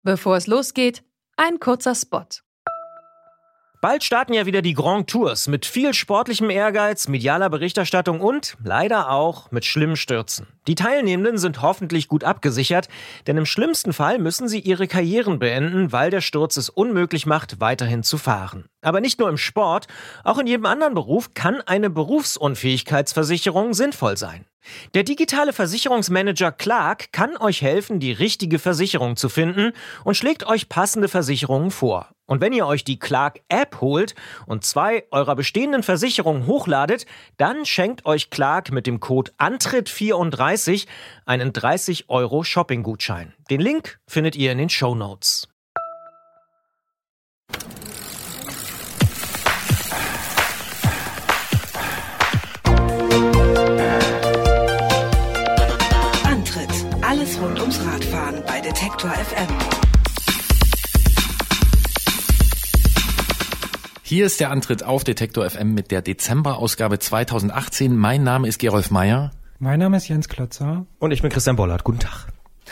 Bevor es losgeht, ein kurzer Spot. Bald starten ja wieder die Grand Tours mit viel sportlichem Ehrgeiz, medialer Berichterstattung und leider auch mit schlimmen Stürzen. Die Teilnehmenden sind hoffentlich gut abgesichert, denn im schlimmsten Fall müssen sie ihre Karrieren beenden, weil der Sturz es unmöglich macht, weiterhin zu fahren. Aber nicht nur im Sport, auch in jedem anderen Beruf kann eine Berufsunfähigkeitsversicherung sinnvoll sein. Der digitale Versicherungsmanager Clark kann euch helfen, die richtige Versicherung zu finden und schlägt euch passende Versicherungen vor. Und wenn ihr euch die Clark-App holt und 2 eurer bestehenden Versicherungen hochladet, dann schenkt euch Clark mit dem Code Antritt34 einen 30 € Shopping-Gutschein. Den Link findet ihr in den Shownotes. Alles rund ums Radfahren bei Detektor FM. Hier ist der Antritt auf Detektor FM mit der Dezemberausgabe 2018. Mein Name ist Gerolf Meyer. Mein Name ist Jens Klötzer. Und ich bin Christian Bollert. Guten Tag.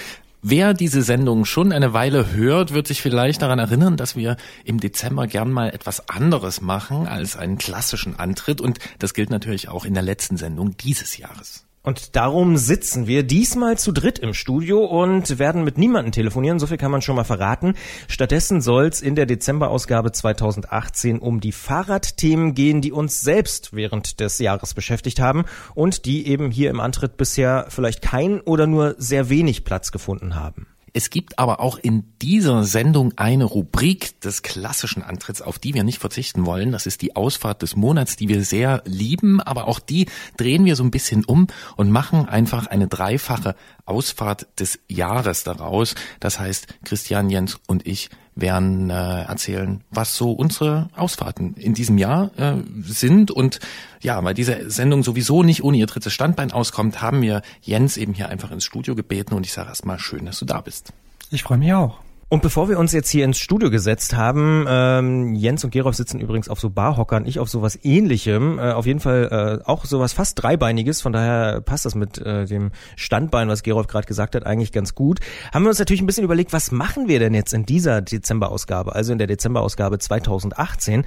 Wer diese Sendung schon eine Weile hört, wird sich vielleicht daran erinnern, dass wir im Dezember gern mal etwas anderes machen als einen klassischen Antritt. Und das gilt natürlich auch in der letzten Sendung dieses Jahres. Und darum sitzen wir diesmal zu dritt im Studio und werden mit niemandem telefonieren, so viel kann man schon mal verraten. Stattdessen soll es in der Dezemberausgabe 2018 um die Fahrradthemen gehen, die uns selbst während des Jahres beschäftigt haben und die eben hier im Antritt bisher vielleicht kein oder nur sehr wenig Platz gefunden haben. Es gibt aber auch in dieser Sendung eine Rubrik des klassischen Antritts, auf die wir nicht verzichten wollen. Das ist die Ausfahrt des Monats, die wir sehr lieben, aber auch die drehen wir so ein bisschen um und machen einfach eine dreifache Ausfahrt des Jahres daraus. Das heißt, Christian, Jens und ich werden erzählen, was so unsere Ausfahrten in diesem Jahr sind. Und ja, weil diese Sendung sowieso nicht ohne ihr drittes Standbein auskommt, haben wir Jens eben hier einfach ins Studio gebeten. Und ich sage erstmal schön, dass du da bist. Ich freue mich auch. Und bevor wir uns jetzt hier ins Studio gesetzt haben, Jens und Gerolf sitzen übrigens auf so Barhockern, ich auf sowas Ähnlichem, auf jeden Fall auch sowas fast Dreibeiniges, von daher passt das mit dem Standbein, was Gerolf gerade gesagt hat, eigentlich ganz gut. Haben wir uns natürlich ein bisschen überlegt, was machen wir denn jetzt in dieser Dezemberausgabe, also in der Dezemberausgabe 2018,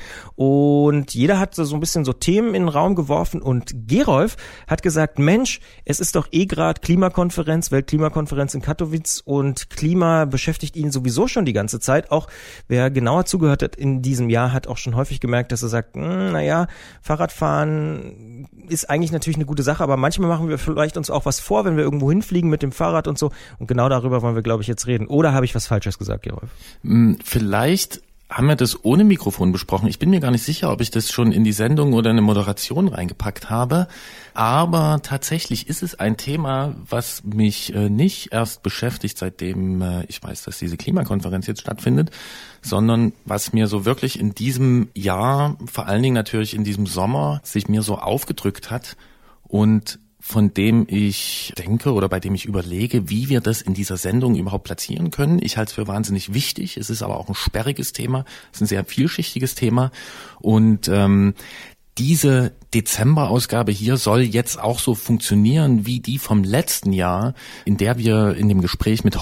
und jeder hat so ein bisschen so Themen in den Raum geworfen und Gerolf hat gesagt, Mensch, es ist doch gerade Klimakonferenz, Weltklimakonferenz in Katowice und Klima beschäftigt ihn sowieso schon die ganze Zeit. Auch wer genauer zugehört hat in diesem Jahr, hat auch schon häufig gemerkt, dass er sagt, naja, Fahrradfahren ist eigentlich natürlich eine gute Sache, aber manchmal machen wir vielleicht uns auch was vor, wenn wir irgendwo hinfliegen mit dem Fahrrad und so. Und genau darüber wollen wir, glaube ich, jetzt reden. Oder habe ich was Falsches gesagt, Gerolf? Vielleicht haben wir das ohne Mikrofon besprochen. Ich bin mir gar nicht sicher, ob ich das schon in die Sendung oder eine Moderation reingepackt habe. Aber tatsächlich ist es ein Thema, was mich nicht erst beschäftigt, seitdem ich weiß, dass diese Klimakonferenz jetzt stattfindet, sondern was mir so wirklich in diesem Jahr, vor allen Dingen natürlich in diesem Sommer, sich mir so aufgedrückt hat und von dem ich denke oder bei dem ich überlege, wie wir das in dieser Sendung überhaupt platzieren können. Ich halte es für wahnsinnig wichtig. Es ist aber auch ein sperriges Thema. Es ist ein sehr vielschichtiges Thema. Und diese Dezemberausgabe hier soll jetzt auch so funktionieren wie die vom letzten Jahr, in der wir in dem Gespräch mit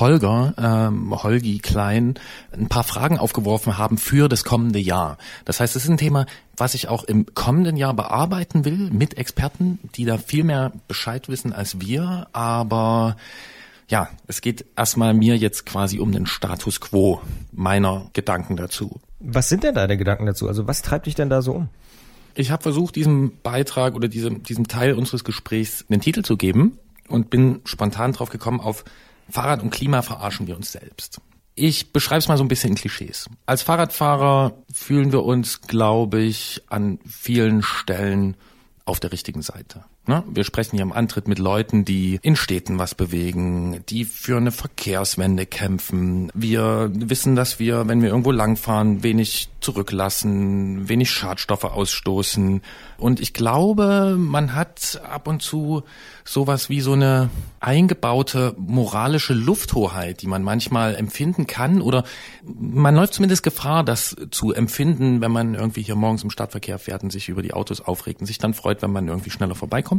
Holgi Klein, ein paar Fragen aufgeworfen haben für das kommende Jahr. Das heißt, es ist ein Thema, was ich auch im kommenden Jahr bearbeiten will mit Experten, die da viel mehr Bescheid wissen als wir. Aber ja, es geht erstmal mir jetzt quasi um den Status quo meiner Gedanken dazu. Was sind denn deine Gedanken dazu? Also was treibt dich denn da so um? Ich habe versucht, diesem Beitrag oder diesem Teil unseres Gesprächs einen Titel zu geben und bin spontan drauf gekommen, auf Fahrrad und Klima verarschen wir uns selbst. Ich beschreibe es mal so ein bisschen in Klischees. Als Fahrradfahrer fühlen wir uns, glaube ich, an vielen Stellen auf der richtigen Seite. Wir sprechen hier im Antritt mit Leuten, die in Städten was bewegen, die für eine Verkehrswende kämpfen. Wir wissen, dass wir, wenn wir irgendwo langfahren, wenig zurücklassen, wenig Schadstoffe ausstoßen. Und ich glaube, man hat ab und zu sowas wie so eine eingebaute moralische Lufthoheit, die man manchmal empfinden kann. Oder man läuft zumindest Gefahr, das zu empfinden, wenn man irgendwie hier morgens im Stadtverkehr fährt und sich über die Autos aufregt und sich dann freut, wenn man irgendwie schneller vorbeikommt.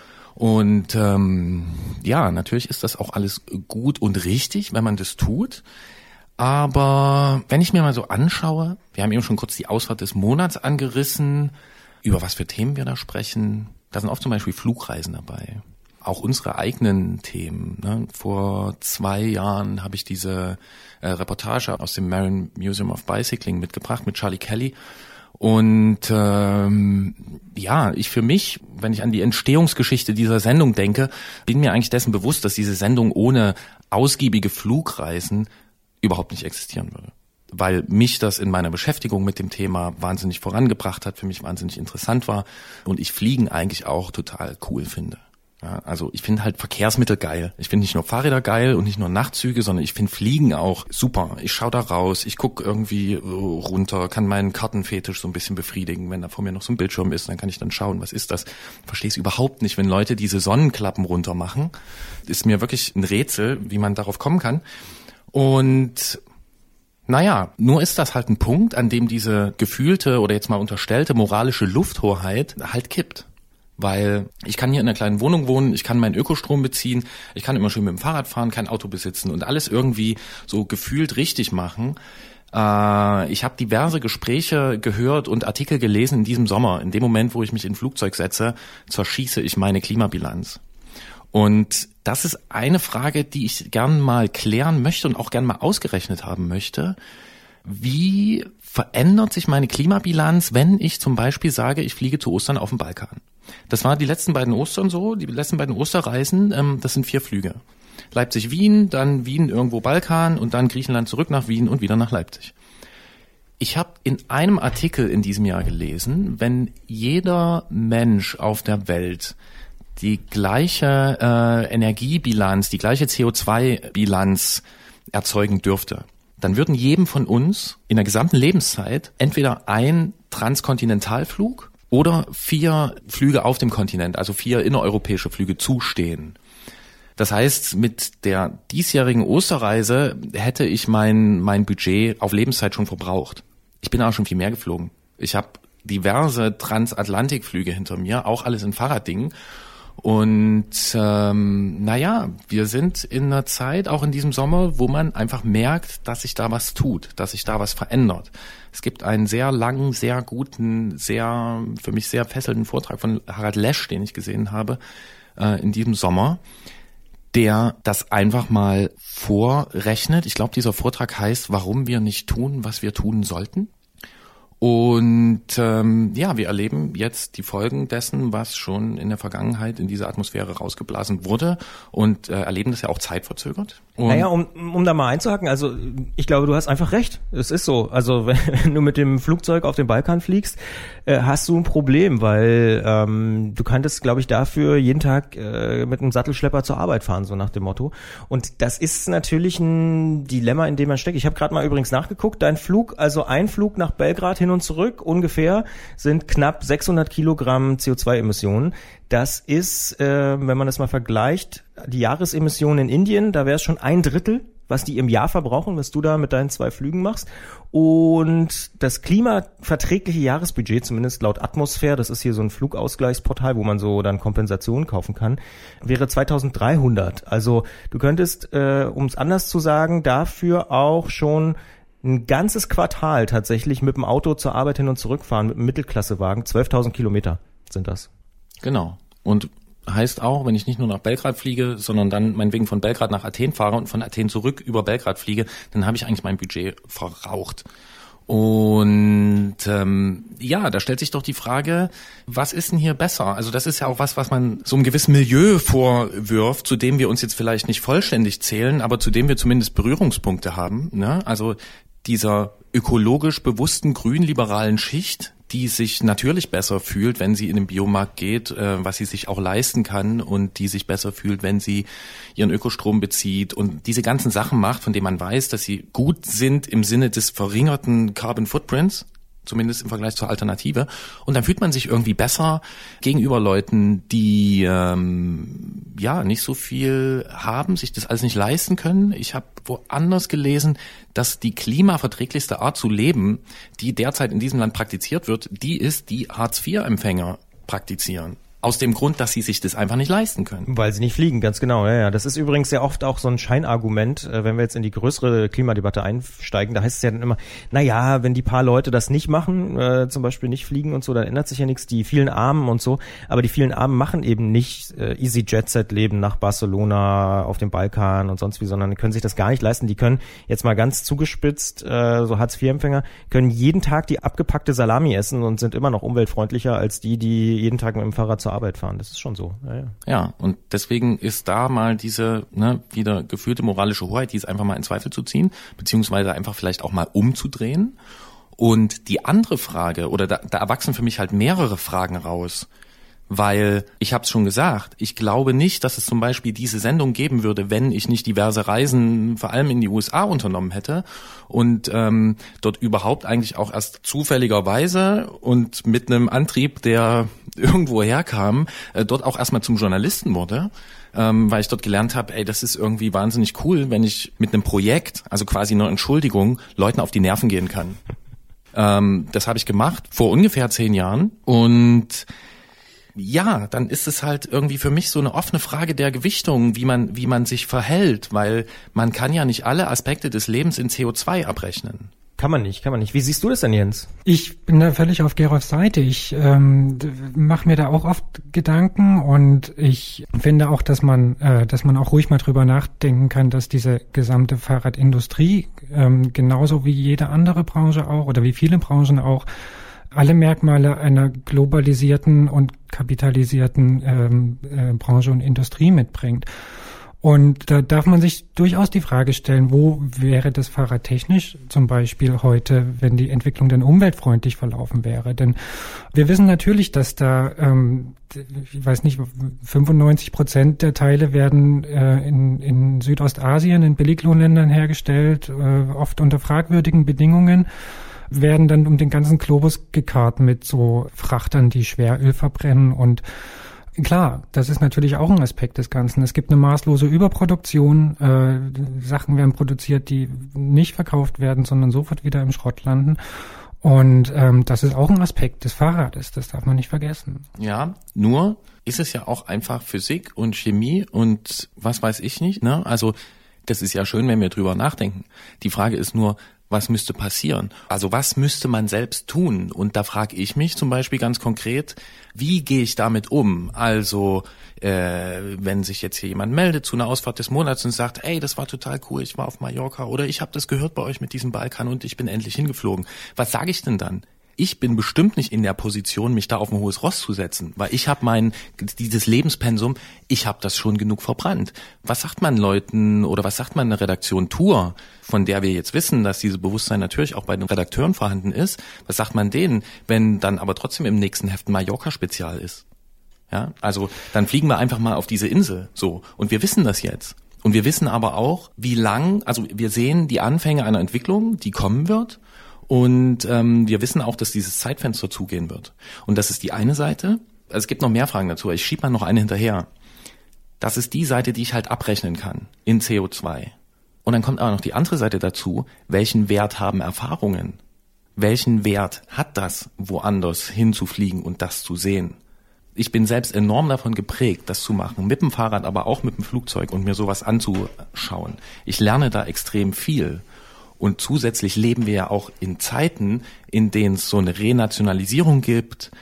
Und ja, natürlich ist das auch alles gut und richtig, wenn man das tut. Aber wenn ich mir mal so anschaue, wir haben eben schon kurz die Ausfahrt des Monats angerissen, über was für Themen wir da sprechen, da sind oft zum Beispiel Flugreisen dabei. Auch unsere eigenen Themen. Ne? Vor 2 Jahren habe ich diese Reportage aus dem Marin Museum of Bicycling mitgebracht mit Charlie Kelly. Und ich für mich, wenn ich an die Entstehungsgeschichte dieser Sendung denke, bin mir eigentlich dessen bewusst, dass diese Sendung ohne ausgiebige Flugreisen überhaupt nicht existieren würde. Weil mich das in meiner Beschäftigung mit dem Thema wahnsinnig vorangebracht hat, für mich wahnsinnig interessant war und ich Fliegen eigentlich auch total cool finde. Ja, also ich finde halt Verkehrsmittel geil. Ich finde nicht nur Fahrräder geil und nicht nur Nachtzüge, sondern ich finde Fliegen auch super. Ich schaue da raus, ich gucke irgendwie runter, kann meinen Kartenfetisch so ein bisschen befriedigen. Wenn da vor mir noch so ein Bildschirm ist, dann kann ich dann schauen, was ist das? Verstehe es überhaupt nicht, wenn Leute diese Sonnenklappen runter machen. Ist mir wirklich ein Rätsel, wie man darauf kommen kann. Und nur ist das halt ein Punkt, an dem diese gefühlte oder jetzt mal unterstellte moralische Lufthoheit halt kippt. Weil ich kann hier in einer kleinen Wohnung wohnen, ich kann meinen Ökostrom beziehen, ich kann immer schön mit dem Fahrrad fahren, kein Auto besitzen und alles irgendwie so gefühlt richtig machen. Ich habe diverse Gespräche gehört und Artikel gelesen in diesem Sommer. In dem Moment, wo ich mich in ein Flugzeug setze, zerschieße ich meine Klimabilanz. Und das ist eine Frage, die ich gern mal klären möchte und auch gern mal ausgerechnet haben möchte. Wie verändert sich meine Klimabilanz, wenn ich zum Beispiel sage, ich fliege zu Ostern auf den Balkan? Das war die letzten beiden Ostern so, die letzten beiden Osterreisen, das sind 4 Flüge. Leipzig-Wien, dann Wien irgendwo Balkan und dann Griechenland zurück nach Wien und wieder nach Leipzig. Ich habe in einem Artikel in diesem Jahr gelesen, wenn jeder Mensch auf der Welt die gleiche Energiebilanz, die gleiche CO2-Bilanz erzeugen dürfte, dann würden jedem von uns in der gesamten Lebenszeit entweder ein Transkontinentalflug oder 4 Flüge auf dem Kontinent, also 4 innereuropäische Flüge zustehen. Das heißt, mit der diesjährigen Osterreise hätte ich mein Budget auf Lebenszeit schon verbraucht. Ich bin auch schon viel mehr geflogen. Ich habe diverse Transatlantikflüge hinter mir, auch alles in Fahrraddingen. Und wir sind in einer Zeit, auch in diesem Sommer, wo man einfach merkt, dass sich da was tut, dass sich da was verändert. Es gibt einen sehr langen, sehr guten, für mich sehr fesselnden Vortrag von Harald Lesch, den ich gesehen habe in diesem Sommer, der das einfach mal vorrechnet. Ich glaube, dieser Vortrag heißt, warum wir nicht tun, was wir tun sollten. Und wir erleben jetzt die Folgen dessen, was schon in der Vergangenheit in diese Atmosphäre rausgeblasen wurde und erleben das ja auch zeitverzögert. Und um da mal einzuhaken, also ich glaube, du hast einfach recht. Es ist so. Also wenn du mit dem Flugzeug auf den Balkan fliegst, hast du ein Problem, weil du könntest, glaube ich, dafür jeden Tag mit einem Sattelschlepper zur Arbeit fahren, so nach dem Motto. Und das ist natürlich ein Dilemma, in dem man steckt. Ich habe gerade mal übrigens nachgeguckt, dein Flug, also ein Flug nach Belgrad hin und zurück ungefähr, sind knapp 600 Kilogramm CO2-Emissionen. Das ist, wenn man das mal vergleicht, die Jahresemissionen in Indien, da wäre es schon 1/3, was die im Jahr verbrauchen, was du da mit deinen 2 Flügen machst. Und das klimaverträgliche Jahresbudget, zumindest laut Atmosphäre, das ist hier so ein Flugausgleichsportal, wo man so dann Kompensationen kaufen kann, wäre 2300. Also du könntest, um es anders zu sagen, dafür auch schon ein ganzes Quartal tatsächlich mit dem Auto zur Arbeit hin und zurück fahren, mit einem Mittelklassewagen. 12.000 Kilometer sind das. Genau. Und heißt auch, wenn ich nicht nur nach Belgrad fliege, sondern dann meinetwegen von Belgrad nach Athen fahre und von Athen zurück über Belgrad fliege, dann habe ich eigentlich mein Budget verraucht. Und da stellt sich doch die Frage, was ist denn hier besser? Also das ist ja auch was man so einem gewissen Milieu vorwirft, zu dem wir uns jetzt vielleicht nicht vollständig zählen, aber zu dem wir zumindest Berührungspunkte haben. Ne? Also dieser ökologisch bewussten grünliberalen Schicht, die sich natürlich besser fühlt, wenn sie in den Biomarkt geht, was sie sich auch leisten kann und die sich besser fühlt, wenn sie ihren Ökostrom bezieht und diese ganzen Sachen macht, von denen man weiß, dass sie gut sind im Sinne des verringerten Carbon Footprints, zumindest im Vergleich zur Alternative. Und dann fühlt man sich irgendwie besser gegenüber Leuten, die nicht so viel haben, sich das alles nicht leisten können. Ich habe woanders gelesen, dass die klimaverträglichste Art zu leben, die derzeit in diesem Land praktiziert wird, die ist, die Hartz-IV-Empfänger praktizieren. Aus dem Grund, dass sie sich das einfach nicht leisten können. Weil sie nicht fliegen, ganz genau. Ja. Das ist übrigens sehr oft auch so ein Scheinargument, wenn wir jetzt in die größere Klimadebatte einsteigen. Da heißt es ja dann immer, naja, wenn die paar Leute das nicht machen, zum Beispiel nicht fliegen und so, dann ändert sich ja nichts. Die vielen Armen und so, aber die vielen Armen machen eben nicht easy Jet-Set-Leben nach Barcelona, auf dem Balkan und sonst wie, sondern können sich das gar nicht leisten. Die können jetzt mal ganz zugespitzt, so Hartz-IV-Empfänger, können jeden Tag die abgepackte Salami essen und sind immer noch umweltfreundlicher als die jeden Tag mit dem Fahrrad zur Arbeit fahren. Das ist schon so. Ja, und deswegen ist da mal diese wieder gefühlte moralische Hoheit, die ist einfach mal in Zweifel zu ziehen, beziehungsweise einfach vielleicht auch mal umzudrehen. Und die andere Frage, oder da erwachsen für mich halt mehrere Fragen raus, weil, ich habe es schon gesagt, ich glaube nicht, dass es zum Beispiel diese Sendung geben würde, wenn ich nicht diverse Reisen, vor allem in die USA, unternommen hätte und dort überhaupt eigentlich auch erst zufälligerweise und mit einem Antrieb, der irgendwo herkam, dort auch erstmal zum Journalisten wurde, weil ich dort gelernt habe, das ist irgendwie wahnsinnig cool, wenn ich mit einem Projekt, also quasi einer Entschuldigung, Leuten auf die Nerven gehen kann. Das habe ich gemacht vor ungefähr 10 Jahren und ja, dann ist es halt irgendwie für mich so eine offene Frage der Gewichtung, wie man sich verhält, weil man kann ja nicht alle Aspekte des Lebens in CO2 abrechnen. Kann man nicht. Wie siehst du das denn, Jens? Ich bin da völlig auf Gerolfs Seite. Ich mache mir da auch oft Gedanken und ich finde auch, dass man auch ruhig mal drüber nachdenken kann, dass diese gesamte Fahrradindustrie genauso wie jede andere Branche auch oder wie viele Branchen auch alle Merkmale einer globalisierten und kapitalisierten Branche und Industrie mitbringt. Und da darf man sich durchaus die Frage stellen, wo wäre das Fahrrad technisch zum Beispiel heute, wenn die Entwicklung dann umweltfreundlich verlaufen wäre? Denn wir wissen natürlich, dass da, ich weiß nicht, 95% der Teile werden in Südostasien, in Billiglohnländern hergestellt, oft unter fragwürdigen Bedingungen, werden dann um den ganzen Globus gekarrt mit so Frachtern, die Schweröl verbrennen. Und klar, das ist natürlich auch ein Aspekt des Ganzen. Es gibt eine maßlose Überproduktion. Sachen werden produziert, die nicht verkauft werden, sondern sofort wieder im Schrott landen. Und das ist auch ein Aspekt des Fahrrades, das darf man nicht vergessen. Ja, nur ist es ja auch einfach Physik und Chemie und was weiß ich nicht, ne? Also das ist ja schön, wenn wir drüber nachdenken. Die Frage ist nur, was müsste passieren? Also was müsste man selbst tun? Und da frage ich mich zum Beispiel ganz konkret, wie gehe ich damit um? Also wenn sich jetzt hier jemand meldet zu einer Ausfahrt des Monats und sagt, das war total cool, ich war auf Mallorca oder ich habe das gehört bei euch mit diesem Balkan und ich bin endlich hingeflogen. Was sage ich denn dann? Ich bin bestimmt nicht in der Position, mich da auf ein hohes Ross zu setzen, weil ich habe dieses Lebenspensum, ich habe das schon genug verbrannt. Was sagt man Leuten oder was sagt man einer Redaktion Tour, von der wir jetzt wissen, dass dieses Bewusstsein natürlich auch bei den Redakteuren vorhanden ist? Was sagt man denen, wenn dann aber trotzdem im nächsten Heft ein Mallorca-Spezial ist? Ja, also dann fliegen wir einfach mal auf diese Insel, so. Und wir wissen das jetzt. Und wir wissen aber auch, wie lang, also wir sehen die Anfänge einer Entwicklung, die kommen wird. Und wir wissen auch, dass dieses Zeitfenster zugehen wird. Und das ist die eine Seite. Also es gibt noch mehr Fragen dazu. Ich schiebe mal noch eine hinterher. Das ist die Seite, die ich halt abrechnen kann in CO2. Und dann kommt aber noch die andere Seite dazu. Welchen Wert haben Erfahrungen? Welchen Wert hat das, woanders hinzufliegen und das zu sehen? Ich bin selbst enorm davon geprägt, das zu machen. Mit dem Fahrrad, aber auch mit dem Flugzeug und mir sowas anzuschauen. Ich lerne da extrem viel. Und zusätzlich leben wir ja auch in Zeiten, in denen es so eine Renationalisierung gibt,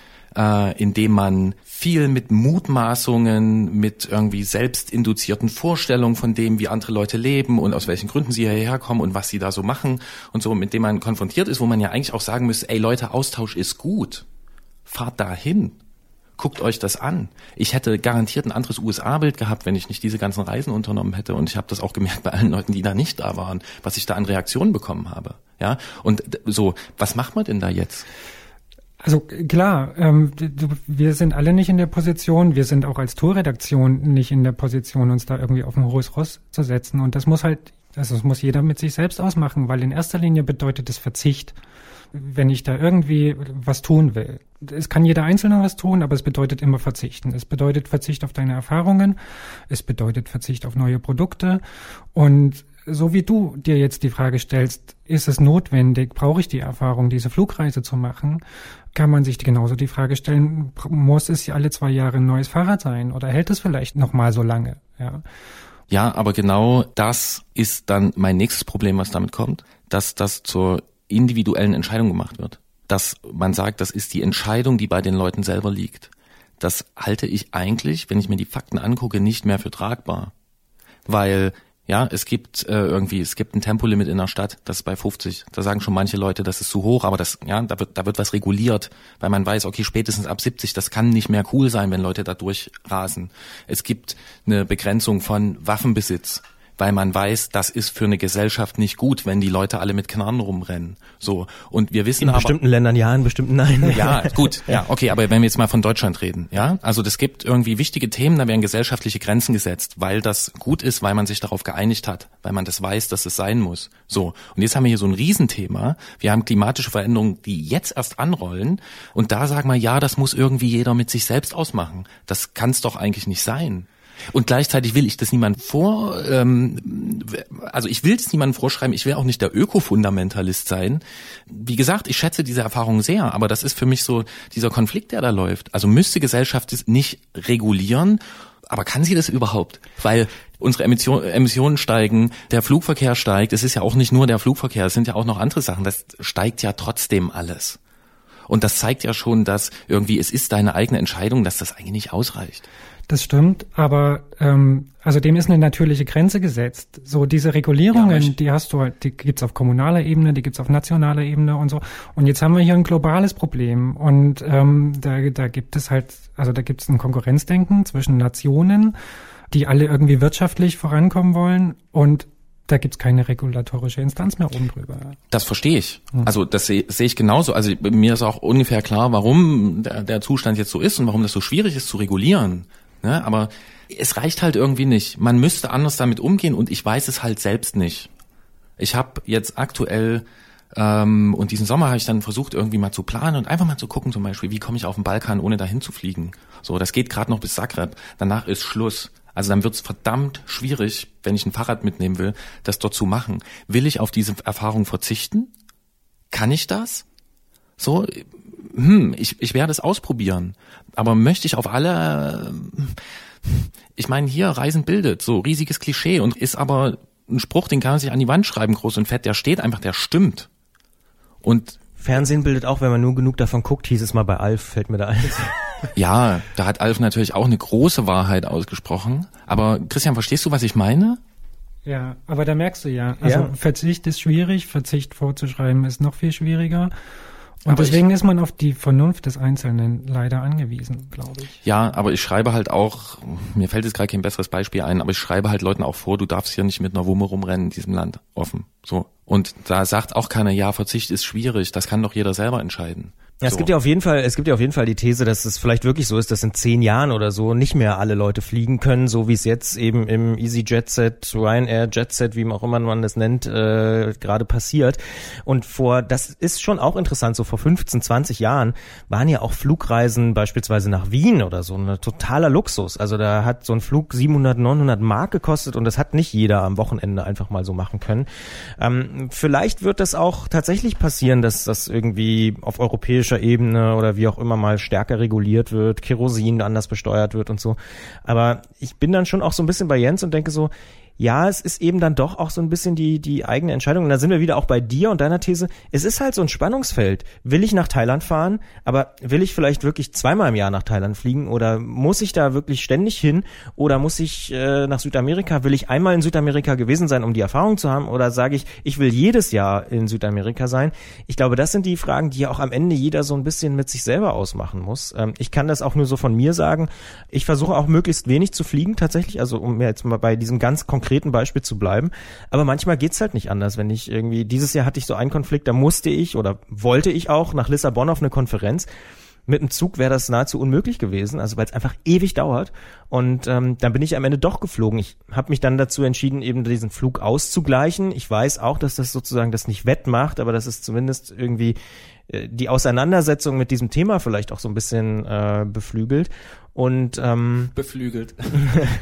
in dem man viel mit Mutmaßungen, mit irgendwie selbstinduzierten Vorstellungen von dem, wie andere Leute leben und aus welchen Gründen sie hierher kommen und was sie da so machen und so, mit dem man konfrontiert ist, wo man ja eigentlich auch sagen müsste, Leute, Austausch ist gut. Fahrt dahin. Guckt euch das an. Ich hätte garantiert ein anderes USA-Bild gehabt, wenn ich nicht diese ganzen Reisen unternommen hätte. Und ich habe das auch gemerkt bei allen Leuten, die da nicht da waren, was ich da an Reaktionen bekommen habe. Ja, und so, was macht man denn da jetzt? Also klar, wir sind alle nicht in der Position, wir sind auch als Tourredaktion nicht in der Position, uns da irgendwie auf ein hohes Ross zu setzen. Und das muss jeder mit sich selbst ausmachen, weil in erster Linie bedeutet es Verzicht, wenn ich da irgendwie was tun will. Es kann jeder Einzelne was tun, aber es bedeutet immer Verzichten. Es bedeutet Verzicht auf deine Erfahrungen, es bedeutet Verzicht auf neue Produkte und so wie du dir jetzt die Frage stellst, ist es notwendig, brauche ich die Erfahrung, diese Flugreise zu machen, kann man sich genauso die Frage stellen, muss es alle 2 Jahre ein neues Fahrrad sein oder hält es vielleicht noch mal so lange? Ja. Ja, aber genau das ist dann mein nächstes Problem, was damit kommt, dass das zur individuellen Entscheidung gemacht wird. Dass man sagt, das ist die Entscheidung, die bei den Leuten selber liegt. Das halte ich eigentlich, wenn ich mir die Fakten angucke, nicht mehr für tragbar. Weil, ja, es gibt ein Tempolimit in der Stadt, das ist bei 50. Da sagen schon manche Leute, das ist zu hoch, aber da wird was reguliert, weil man weiß, okay, spätestens ab 70, das kann nicht mehr cool sein, wenn Leute da durchrasen. Es gibt eine Begrenzung von Waffenbesitz, weil man weiß, das ist für eine Gesellschaft nicht gut, wenn die Leute alle mit Knarren rumrennen. So. Und wir wissen in bestimmten Ländern ja, in bestimmten nein. Ja, gut. Ja, okay. Aber wenn wir jetzt mal von Deutschland reden, ja. Also, das gibt irgendwie wichtige Themen, da werden gesellschaftliche Grenzen gesetzt, weil das gut ist, weil man sich darauf geeinigt hat, weil man das weiß, dass es sein muss. So. Und jetzt haben wir hier so ein Riesenthema. Wir haben klimatische Veränderungen, die jetzt erst anrollen. Und da sagen wir, ja, das muss irgendwie jeder mit sich selbst ausmachen. Das kann es doch eigentlich nicht sein. Und gleichzeitig will ich das niemandem ich will es niemandem vorschreiben, ich will auch nicht der Ökofundamentalist sein. Wie gesagt, ich schätze diese Erfahrung sehr, aber das ist für mich so dieser Konflikt, der da läuft. Also müsste Gesellschaft es nicht regulieren, aber kann sie das überhaupt? Weil unsere Emissionen steigen, der Flugverkehr steigt, es ist ja auch nicht nur der Flugverkehr, es sind ja auch noch andere Sachen, das steigt ja trotzdem alles. Und das zeigt ja schon, dass irgendwie es ist deine eigene Entscheidung, dass das eigentlich nicht ausreicht. Das stimmt, aber also dem ist eine natürliche Grenze gesetzt. So diese Regulierungen, ja, die hast du halt, die gibt's auf kommunaler Ebene, die gibt's auf nationaler Ebene und so. Und jetzt haben wir hier ein globales Problem und da gibt es halt, also da gibt's ein Konkurrenzdenken zwischen Nationen, die alle irgendwie wirtschaftlich vorankommen wollen und da gibt's keine regulatorische Instanz mehr oben drüber. Das verstehe ich. Also das sehe ich genauso. Also mir ist auch ungefähr klar, warum der Zustand jetzt so ist und warum das so schwierig ist zu regulieren. Ne? Aber es reicht halt irgendwie nicht. Man müsste anders damit umgehen und ich weiß es halt selbst nicht. Ich habe jetzt aktuell und diesen Sommer habe ich dann versucht irgendwie mal zu planen und einfach mal zu gucken zum Beispiel, wie komme ich auf den Balkan, ohne dahin zu fliegen. So, das geht gerade noch bis Zagreb. Danach ist Schluss. Also dann wird's verdammt schwierig, wenn ich ein Fahrrad mitnehmen will, das dort zu machen. Will ich auf diese Erfahrung verzichten? Kann ich das? So, ich werde es ausprobieren. Aber möchte ich auf alle, ich meine, hier Reisen bildet, so riesiges Klischee und ist aber ein Spruch, den kann man sich an die Wand schreiben, groß und fett, der steht einfach, der stimmt. Und Fernsehen bildet auch, wenn man nur genug davon guckt, hieß es mal bei Alf, fällt mir da ein. Ja, da hat Alf natürlich auch eine große Wahrheit ausgesprochen. Aber Christian, verstehst du, was ich meine? Ja, aber da merkst du ja, also ja. Verzicht ist schwierig, Verzicht vorzuschreiben ist noch viel schwieriger. Und aber deswegen ist man auf die Vernunft des Einzelnen leider angewiesen, glaube ich. Ja, aber ich schreibe halt auch, mir fällt jetzt gerade kein besseres Beispiel ein, aber ich schreibe halt Leuten auch vor, du darfst hier nicht mit einer Wumme rumrennen in diesem Land, offen. So. Und da sagt auch keiner, ja, Verzicht ist schwierig, das kann doch jeder selber entscheiden. Ja, es gibt ja auf jeden Fall die These, dass es vielleicht wirklich so ist, dass in 10 Jahren oder so nicht mehr alle Leute fliegen können, so wie es jetzt eben im EasyJetset, Ryanair Jetset, wie auch immer man das nennt, gerade passiert. Und das ist schon auch interessant, so vor 15, 20 Jahren waren ja auch Flugreisen beispielsweise nach Wien oder so, ein totaler Luxus. Also da hat so ein Flug 700, 900 Mark gekostet und das hat nicht jeder am Wochenende einfach mal so machen können. Vielleicht wird das auch tatsächlich passieren, dass das irgendwie auf europäischer Ebene oder wie auch immer mal stärker reguliert wird, Kerosin anders besteuert wird und so. Aber ich bin dann schon auch so ein bisschen bei Jens und denke so, ja, es ist eben dann doch auch so ein bisschen die eigene Entscheidung. Und da sind wir wieder auch bei dir und deiner These. Es ist halt so ein Spannungsfeld. Will ich nach Thailand fahren, aber will ich vielleicht wirklich 2-mal im Jahr nach Thailand fliegen oder muss ich da wirklich ständig hin oder muss ich nach Südamerika? Will ich einmal in Südamerika gewesen sein, um die Erfahrung zu haben oder sage ich will jedes Jahr in Südamerika sein? Ich glaube, das sind die Fragen, die ja auch am Ende jeder so ein bisschen mit sich selber ausmachen muss. Ich kann das auch nur so von mir sagen. Ich versuche auch möglichst wenig zu fliegen tatsächlich, also um jetzt mal bei diesem ganz konkreten Beispiel zu bleiben. Aber manchmal geht's halt nicht anders. Wenn ich irgendwie, dieses Jahr hatte ich so einen Konflikt, da musste ich oder wollte ich auch nach Lissabon auf eine Konferenz. Mit dem Zug wäre das nahezu unmöglich gewesen, also weil es einfach ewig dauert. Und dann bin ich am Ende doch geflogen. Ich habe mich dann dazu entschieden, eben diesen Flug auszugleichen. Ich weiß auch, dass das sozusagen das nicht wettmacht, aber das ist zumindest irgendwie die Auseinandersetzung mit diesem Thema vielleicht auch so ein bisschen beflügelt. Und beflügelt.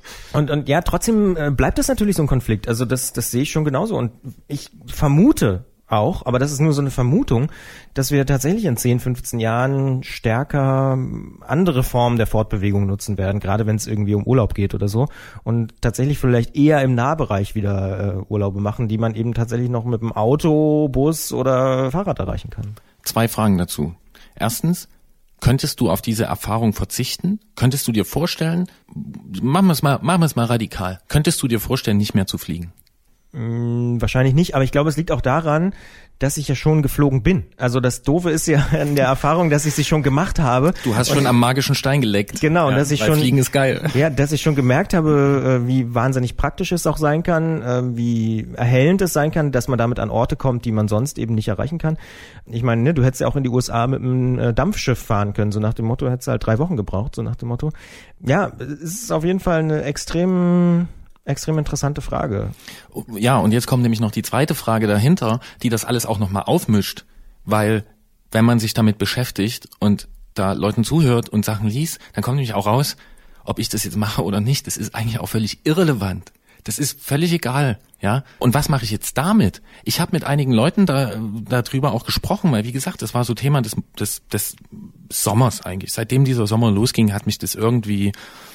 Und ja, trotzdem bleibt das natürlich so ein Konflikt. Also das sehe ich schon genauso. Und ich vermute auch, aber das ist nur so eine Vermutung, dass wir tatsächlich in 10, 15 Jahren stärker andere Formen der Fortbewegung nutzen werden, gerade wenn es irgendwie um Urlaub geht oder so. Und tatsächlich vielleicht eher im Nahbereich wieder Urlaube machen, die man eben tatsächlich noch mit dem Auto, Bus oder Fahrrad erreichen kann. 2 Fragen dazu. Erstens, könntest du auf diese Erfahrung verzichten? Könntest du dir vorstellen, machen wir es mal radikal, könntest du dir vorstellen, nicht mehr zu fliegen? Wahrscheinlich nicht, aber ich glaube, es liegt auch daran, dass ich ja schon geflogen bin. Also das Doofe ist ja in der Erfahrung, dass ich sie schon gemacht habe. Du hast schon am magischen Stein geleckt. Genau, ja, dass ich schon Fliegen ist geil. Ja, dass ich schon gemerkt habe, wie wahnsinnig praktisch es auch sein kann, wie erhellend es sein kann, dass man damit an Orte kommt, die man sonst eben nicht erreichen kann. Ich meine, ne, du hättest ja auch in die USA mit einem Dampfschiff fahren können, so nach dem Motto, hättest halt 3 Wochen gebraucht, so nach dem Motto. Ja, es ist auf jeden Fall eine extrem interessante Frage. Ja, und jetzt kommt nämlich noch die zweite Frage dahinter, die das alles auch nochmal aufmischt, weil wenn man sich damit beschäftigt und da Leuten zuhört und Sachen liest, dann kommt nämlich auch raus, ob ich das jetzt mache oder nicht, das ist eigentlich auch völlig irrelevant. Das ist völlig egal, ja. Und was mache ich jetzt damit? Ich habe mit einigen Leuten darüber auch gesprochen, weil wie gesagt, das war so Thema des Sommers eigentlich. Seitdem dieser Sommer losging, hat mich das irgendwie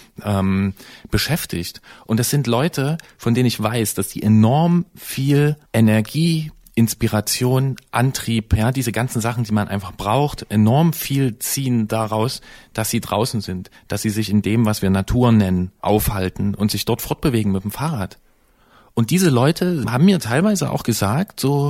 beschäftigt. Und das sind Leute, von denen ich weiß, dass die enorm viel Energie, Inspiration, Antrieb, ja, diese ganzen Sachen, die man einfach braucht, enorm viel ziehen daraus, dass sie draußen sind, dass sie sich in dem, was wir Natur nennen, aufhalten und sich dort fortbewegen mit dem Fahrrad. Und diese Leute haben mir teilweise auch gesagt, so,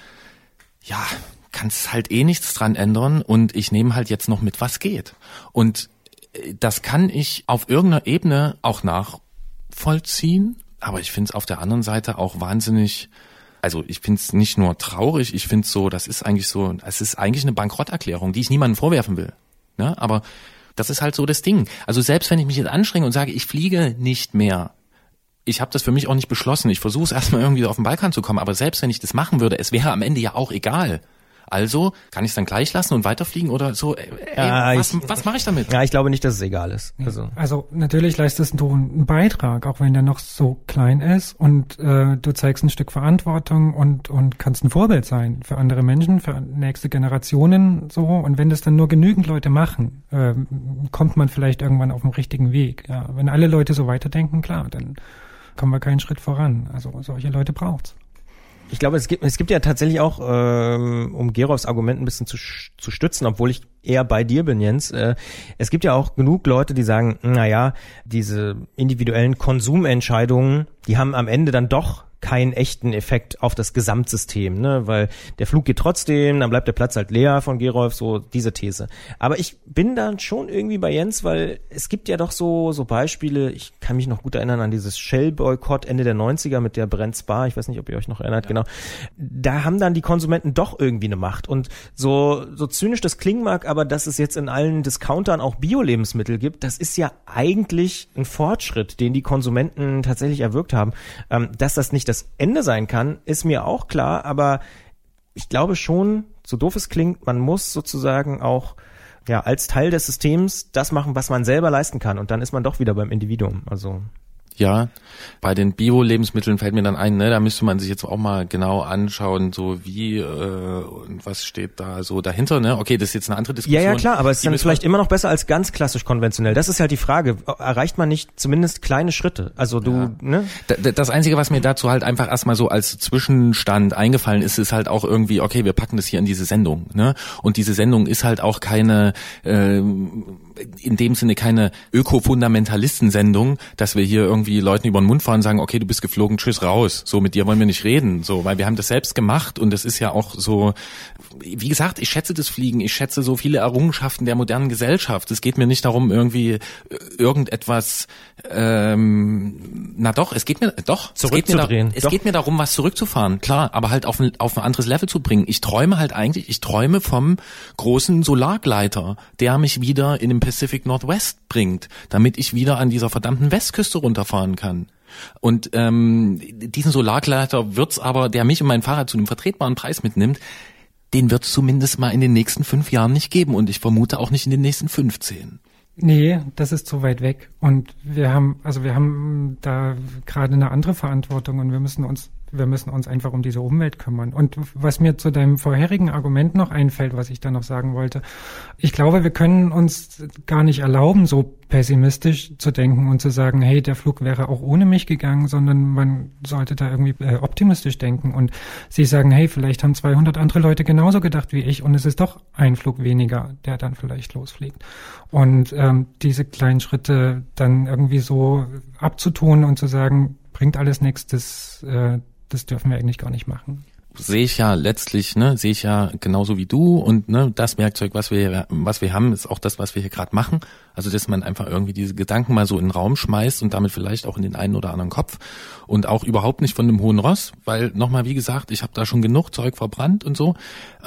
ja, kannst halt eh nichts dran ändern und ich nehme halt jetzt noch mit, was geht. Und das kann ich auf irgendeiner Ebene auch nachvollziehen, aber ich finde es auf der anderen Seite auch wahnsinnig, also ich finde es nicht nur traurig, ich finde es so, es ist eigentlich eine Bankrotterklärung, die ich niemandem vorwerfen will, ne? Aber das ist halt so das Ding. Also selbst wenn ich mich jetzt anstrenge und sage, ich fliege nicht mehr, ich habe das für mich auch nicht beschlossen, ich versuche es erstmal irgendwie auf den Balkan zu kommen, aber selbst wenn ich das machen würde, es wäre am Ende ja auch egal. Also, kann ich es dann gleich lassen und weiterfliegen oder so? Was mache ich damit? Ja, ich glaube nicht, dass es egal ist. Also natürlich leistest du einen Beitrag, auch wenn der noch so klein ist und du zeigst ein Stück Verantwortung und kannst ein Vorbild sein für andere Menschen, für nächste Generationen so. Und wenn das dann nur genügend Leute machen, kommt man vielleicht irgendwann auf den richtigen Weg. Ja, wenn alle Leute so weiterdenken, klar, dann kommen wir keinen Schritt voran. Also solche Leute braucht's. Ich glaube, es gibt ja tatsächlich auch, um Gerolfs Argument ein bisschen zu stützen, obwohl ich eher bei dir bin, Jens, es gibt ja auch genug Leute, die sagen, naja, diese individuellen Konsumentscheidungen, die haben am Ende dann doch keinen echten Effekt auf das Gesamtsystem, ne, weil der Flug geht trotzdem, dann bleibt der Platz halt leer von Gerolf, so diese These. Aber ich bin dann schon irgendwie bei Jens, weil es gibt ja doch so Beispiele, ich kann mich noch gut erinnern an dieses Shell-Boykott Ende der 90er mit der Brent Spar, ich weiß nicht, ob ihr euch noch erinnert, ja. Genau. Da haben dann die Konsumenten doch irgendwie eine Macht und so zynisch das klingen mag, aber dass es jetzt in allen Discountern auch Bio-Lebensmittel gibt, das ist ja eigentlich ein Fortschritt, den die Konsumenten tatsächlich erwirkt haben. Dass das nicht das Ende sein kann, ist mir auch klar, aber ich glaube schon, so doof es klingt, man muss sozusagen auch ja als Teil des Systems das machen, was man selber leisten kann und dann ist man doch wieder beim Individuum. Also ja, bei den Bio-Lebensmitteln fällt mir dann ein, ne, da müsste man sich jetzt auch mal genau anschauen, so wie und was steht da so dahinter, ne? Okay, das ist jetzt eine andere Diskussion. Ja, klar, aber es ist dann vielleicht immer noch besser als ganz klassisch konventionell. Das ist halt die Frage, erreicht man nicht zumindest kleine Schritte? Also ne? Das Einzige, was mir dazu halt einfach erstmal so als Zwischenstand eingefallen ist, ist halt auch irgendwie, okay, wir packen das hier in diese Sendung, ne? Und diese Sendung ist halt auch keine in dem Sinne keine Öko-Fundamentalisten-Sendung, dass wir hier irgendwie Leuten über den Mund fahren und sagen, okay, du bist geflogen, tschüss, raus. So, mit dir wollen wir nicht reden. So, weil wir haben das selbst gemacht und das ist ja auch so, wie gesagt, ich schätze das Fliegen, ich schätze so viele Errungenschaften der modernen Gesellschaft. Es geht mir nicht darum, irgendwie irgendetwas, es geht mir darum, was zurückzufahren, klar, aber halt auf ein anderes Level zu bringen. Ich träume vom großen Solargleiter, der mich wieder in den Pacific Northwest bringt, damit ich wieder an dieser verdammten Westküste runterfahren kann. Und diesen Solargleiter der mich und mein Fahrrad zu einem vertretbaren Preis mitnimmt, den wird es zumindest mal in den nächsten 5 Jahren nicht geben und ich vermute auch nicht in den nächsten 15. Nee, das ist zu weit weg. Und wir haben da gerade eine andere Verantwortung und wir müssen uns einfach um diese Umwelt kümmern. Und was mir zu deinem vorherigen Argument noch einfällt, was ich da noch sagen wollte, ich glaube, wir können uns gar nicht erlauben, so pessimistisch zu denken und zu sagen, hey, der Flug wäre auch ohne mich gegangen, sondern man sollte da irgendwie optimistisch denken und sich sagen, hey, vielleicht haben 200 andere Leute genauso gedacht wie ich und es ist doch ein Flug weniger, der dann vielleicht losfliegt. Und diese kleinen Schritte dann irgendwie so abzutun und zu sagen, bringt alles nichts, das dürfen wir eigentlich gar nicht machen. Sehe ich ja genauso wie du und das Werkzeug, was wir haben, ist auch das, was wir hier gerade machen. Also dass man einfach irgendwie diese Gedanken mal so in den Raum schmeißt und damit vielleicht auch in den einen oder anderen Kopf und auch überhaupt nicht von dem hohen Ross, weil nochmal, wie gesagt, ich habe da schon genug Zeug verbrannt und so.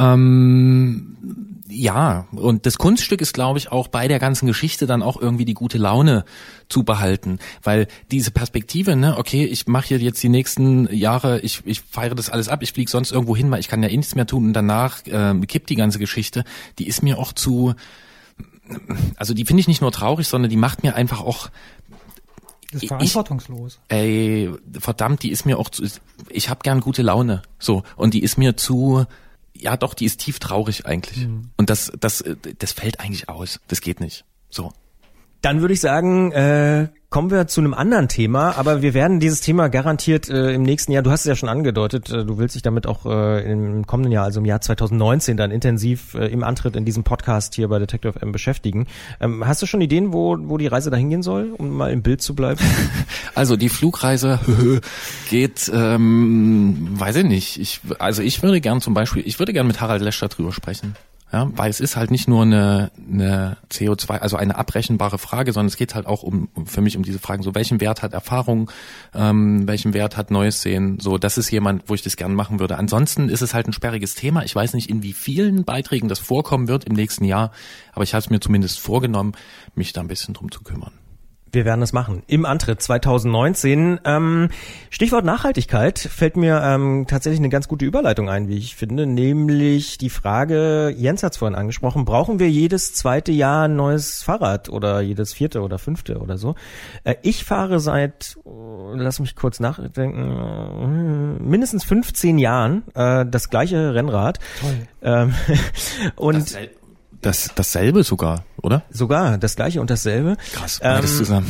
Ja, und das Kunststück ist, glaube ich, auch bei der ganzen Geschichte dann auch irgendwie die gute Laune zu behalten, weil diese Perspektive, okay, ich mache hier jetzt die nächsten Jahre, ich feiere das alles ab, ich fliege sonst irgendwo hin, weil ich kann ja eh nichts mehr tun und danach kippt die ganze Geschichte, die ist mir auch also die finde ich nicht nur traurig, sondern die macht mir einfach auch das ist verantwortungslos. Verdammt, die ist mir auch ich habe gern gute Laune, so, und die ist mir ja doch, die ist tief traurig eigentlich. Mhm. Und das fällt eigentlich aus. Das geht nicht. So. Dann würde ich sagen, kommen wir zu einem anderen Thema, aber wir werden dieses Thema garantiert im nächsten Jahr, du hast es ja schon angedeutet, du willst dich damit auch im kommenden Jahr, also im Jahr 2019 dann intensiv im Antritt in diesem Podcast hier bei Detektor FM beschäftigen. Hast du schon Ideen, wo die Reise dahin gehen soll, um mal im Bild zu bleiben? Also die Flugreise geht, weiß ich nicht. Ich würde gern mit Harald Lescher drüber sprechen. Ja, weil es ist halt nicht nur eine CO2, also eine abrechenbare Frage, sondern es geht halt auch für mich um diese Fragen, so welchen Wert hat Erfahrung, welchen Wert hat Neues sehen, so, das ist jemand, wo ich das gern machen würde. Ansonsten ist es halt ein sperriges Thema. Ich weiß nicht, in wie vielen Beiträgen das vorkommen wird im nächsten Jahr, aber ich habe es mir zumindest vorgenommen, mich da ein bisschen drum zu kümmern. Wir werden es machen. Im Antritt 2019. Stichwort Nachhaltigkeit fällt mir tatsächlich eine ganz gute Überleitung ein, wie ich finde, nämlich die Frage, Jens hat es vorhin angesprochen, brauchen wir jedes zweite Jahr ein neues Fahrrad oder jedes vierte oder fünfte oder so? Ich fahre seit, lass mich kurz nachdenken, mindestens 15 Jahren das gleiche Rennrad. Toll. Und dasselbe sogar, oder? Sogar, das gleiche und dasselbe. Krass, beides zusammen.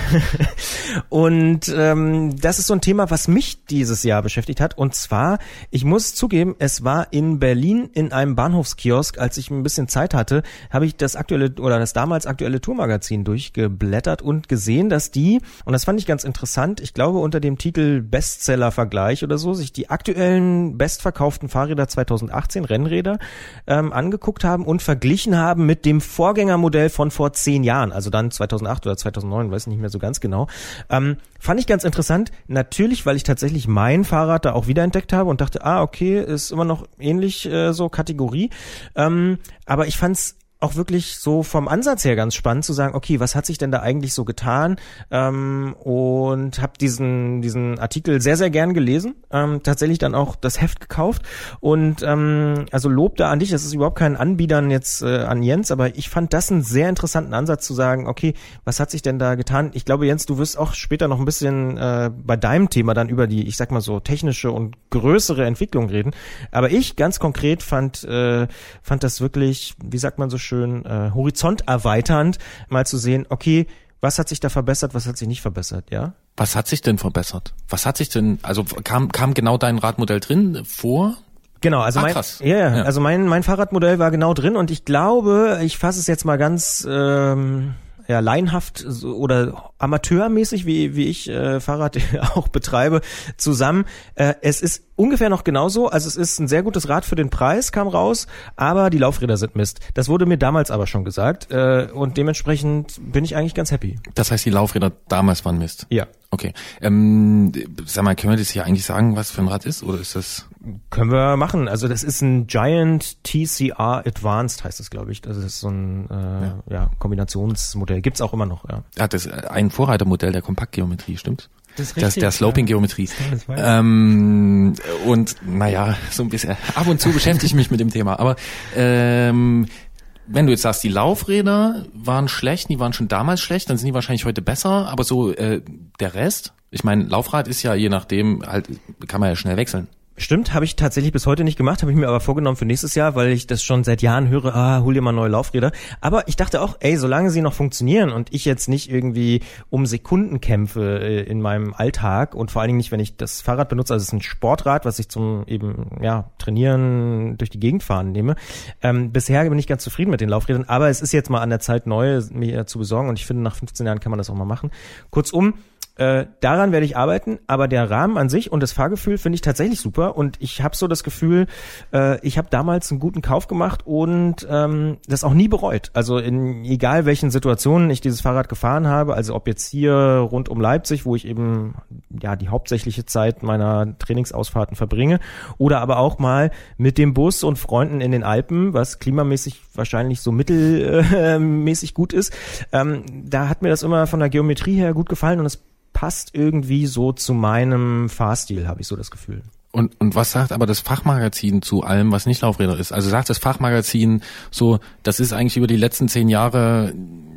Und das ist so ein Thema, was mich dieses Jahr beschäftigt hat. Und zwar, ich muss zugeben, es war in Berlin in einem Bahnhofskiosk, als ich ein bisschen Zeit hatte, habe ich das damals aktuelle Tourmagazin durchgeblättert und gesehen, dass die, und das fand ich ganz interessant, ich glaube unter dem Titel Bestseller-Vergleich oder so, sich die aktuellen bestverkauften Fahrräder 2018, Rennräder, angeguckt haben und verglichen haben mit dem Vorgängermodell von vor 10 Jahren, also dann 2008 oder 2009, weiß nicht mehr so ganz genau. Fand ich ganz interessant, natürlich, weil ich tatsächlich mein Fahrrad da auch wiederentdeckt habe und dachte, okay, ist immer noch ähnlich so Kategorie, aber ich fand's auch wirklich so vom Ansatz her ganz spannend zu sagen, okay, was hat sich denn da eigentlich so getan? Und habe diesen Artikel sehr, sehr gern gelesen, tatsächlich dann auch das Heft gekauft und also Lob da an dich, das ist überhaupt kein Anbiedern jetzt an Jens, aber ich fand das einen sehr interessanten Ansatz zu sagen, okay, was hat sich denn da getan? Ich glaube, Jens, du wirst auch später noch ein bisschen bei deinem Thema dann über die, ich sag mal so, technische und größere Entwicklung reden, aber ich ganz konkret fand das wirklich, wie sagt man so schön, Horizont erweiternd, mal zu sehen, okay, was hat sich da verbessert, was hat sich nicht verbessert, ja? Was hat sich denn verbessert? Also kam genau dein Radmodell drin vor? Genau, also krass. Also mein Fahrradmodell war genau drin und ich glaube, ich fasse es jetzt mal ganz laienhaft oder amateurmäßig, wie ich Fahrrad auch betreibe, zusammen. Es ist ungefähr noch genauso, also es ist ein sehr gutes Rad für den Preis, kam raus, aber die Laufräder sind Mist. Das wurde mir damals aber schon gesagt und dementsprechend bin ich eigentlich ganz happy. Das heißt, die Laufräder damals waren Mist? Ja. Okay. Sag mal, können wir das hier eigentlich sagen, was für ein Rad ist, oder ist das? Können wir machen. Also das ist ein Giant TCR Advanced, heißt es, glaube ich. Das ist so ein Kombinationsmodell. Gibt's auch immer noch, ja. Ja, das ist ein Vorreitermodell der Kompaktgeometrie, stimmt? Das ist richtig, der Sloping-Geometrie. Und naja, so ein bisschen ab und zu beschäftige ich mich mit dem Thema. Aber wenn du jetzt sagst, die Laufräder waren schlecht, die waren schon damals schlecht, dann sind die wahrscheinlich heute besser, aber so der Rest, ich meine, Laufrad ist ja je nachdem, halt kann man ja schnell wechseln. Stimmt, habe ich tatsächlich bis heute nicht gemacht, habe ich mir aber vorgenommen für nächstes Jahr, weil ich das schon seit Jahren höre, hol dir mal neue Laufräder. Aber ich dachte auch, solange sie noch funktionieren und ich jetzt nicht irgendwie um Sekunden kämpfe in meinem Alltag und vor allen Dingen nicht, wenn ich das Fahrrad benutze, also es ist ein Sportrad, was ich zum eben Trainieren durch die Gegend fahren nehme. Bisher bin ich ganz zufrieden mit den Laufrädern, aber es ist jetzt mal an der Zeit, neue mir zu besorgen und ich finde, nach 15 Jahren kann man das auch mal machen. Kurzum, daran werde ich arbeiten, aber der Rahmen an sich und das Fahrgefühl finde ich tatsächlich super und ich habe so das Gefühl, ich habe damals einen guten Kauf gemacht und das auch nie bereut. Also in egal welchen Situationen ich dieses Fahrrad gefahren habe, also ob jetzt hier rund um Leipzig, wo ich eben die hauptsächliche Zeit meiner Trainingsausfahrten verbringe, oder aber auch mal mit dem Bus und Freunden in den Alpen, was klimamäßig wahrscheinlich so mittelmäßig gut ist. Da hat mir das immer von der Geometrie her gut gefallen und es passt irgendwie so zu meinem Fahrstil, habe ich so das Gefühl. Und was sagt aber das Fachmagazin zu allem, was nicht Laufräder ist? Also sagt das Fachmagazin so, das ist eigentlich über die letzten 10 Jahre,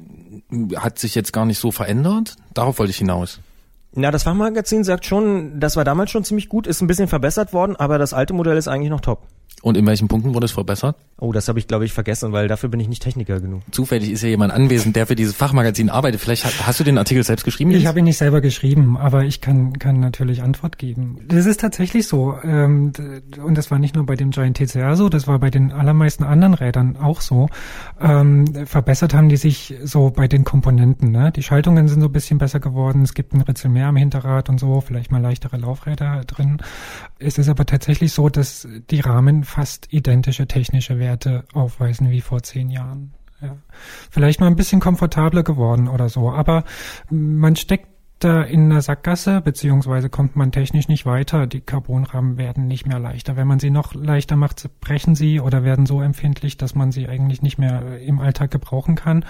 hat sich jetzt gar nicht so verändert? Darauf wollte ich hinaus. Na, das Fachmagazin sagt schon, das war damals schon ziemlich gut, ist ein bisschen verbessert worden, aber das alte Modell ist eigentlich noch top. Und in welchen Punkten wurde es verbessert? Oh, das habe ich, glaube ich, vergessen, weil dafür bin ich nicht Techniker genug. Zufällig ist ja jemand anwesend, der für dieses Fachmagazin arbeitet. Vielleicht hast du den Artikel selbst geschrieben? Ich habe ihn nicht selber geschrieben, aber ich kann natürlich Antwort geben. Das ist tatsächlich so. Und das war nicht nur bei dem Giant TCR so, das war bei den allermeisten anderen Rädern auch so. Verbessert haben die sich so bei den Komponenten. Ne? Die Schaltungen sind so ein bisschen besser geworden. Es gibt ein Ritzel mehr am Hinterrad und so, vielleicht mal leichtere Laufräder drin. Es ist aber tatsächlich so, dass die Rahmen fast identische technische Werte aufweisen wie vor 10 Jahren. Ja. Vielleicht mal ein bisschen komfortabler geworden oder so, aber man steckt da in einer Sackgasse, beziehungsweise kommt man technisch nicht weiter. Die Carbonrahmen werden nicht mehr leichter. Wenn man sie noch leichter macht, brechen sie oder werden so empfindlich, dass man sie eigentlich nicht mehr im Alltag gebrauchen kann.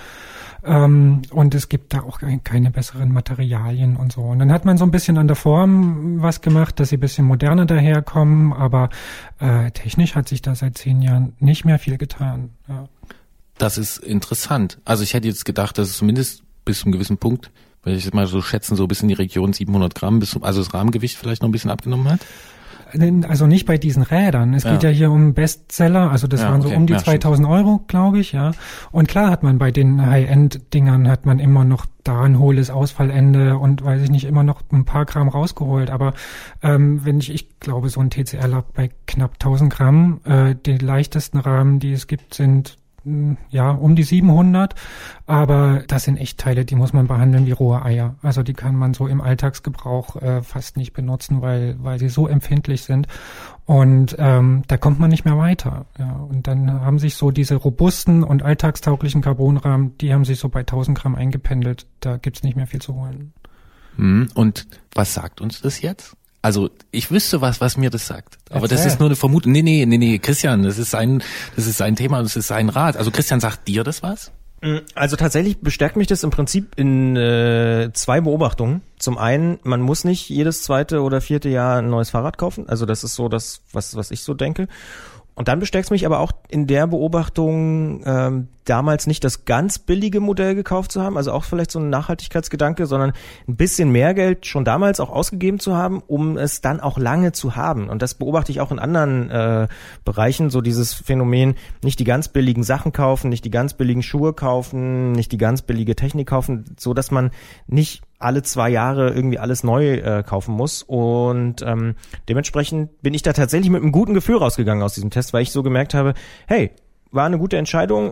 Und es gibt da auch keine besseren Materialien und so. Und dann hat man so ein bisschen an der Form was gemacht, dass sie ein bisschen moderner daherkommen, aber technisch hat sich da seit 10 Jahren nicht mehr viel getan. Ja. Das ist interessant. Also ich hätte jetzt gedacht, dass es zumindest bis zu einem gewissen Punkt, wenn ich jetzt mal so schätzen, so bis in die Region 700 Gramm, also das Rahmengewicht vielleicht noch ein bisschen abgenommen hat? Also nicht bei diesen Rädern. Es geht ja hier um Bestseller, also das waren so um die 2000 Euro, glaube ich, ja. Und klar hat man bei den High-End-Dingern hat man immer noch da ein hohles Ausfallende und weiß ich nicht, immer noch ein paar Gramm rausgeholt. Aber wenn ich glaube, so ein TCR lag bei knapp 1000 Gramm. Die leichtesten Rahmen, die es gibt, sind um die 700, aber das sind echt Teile, die muss man behandeln wie rohe Eier. Also die kann man so im Alltagsgebrauch fast nicht benutzen, weil sie so empfindlich sind und da kommt man nicht mehr weiter. Ja, und dann haben sich so diese robusten und alltagstauglichen Carbonrahmen, die haben sich so bei 1000 Gramm eingependelt. Da gibt's nicht mehr viel zu holen. Und was sagt uns das jetzt? Also ich wüsste was mir das sagt. Aber das ist nur eine Vermutung. Nee, Christian, das ist ein Thema, das ist ein Rat. Also Christian, sagt dir das was? Also tatsächlich bestärkt mich das im Prinzip in 2 Beobachtungen. Zum einen, man muss nicht jedes 2. oder 4. Jahr ein neues Fahrrad kaufen. Also das ist so das, was ich so denke. Und dann bestärkt es mich aber auch in der Beobachtung, damals nicht das ganz billige Modell gekauft zu haben, also auch vielleicht so ein Nachhaltigkeitsgedanke, sondern ein bisschen mehr Geld schon damals auch ausgegeben zu haben, um es dann auch lange zu haben. Und das beobachte ich auch in anderen Bereichen, so dieses Phänomen, nicht die ganz billigen Sachen kaufen, nicht die ganz billigen Schuhe kaufen, nicht die ganz billige Technik kaufen, so dass man nicht alle 2 Jahre irgendwie alles neu kaufen muss. Und dementsprechend bin ich da tatsächlich mit einem guten Gefühl rausgegangen aus diesem Test, weil ich so gemerkt habe, hey, war eine gute Entscheidung.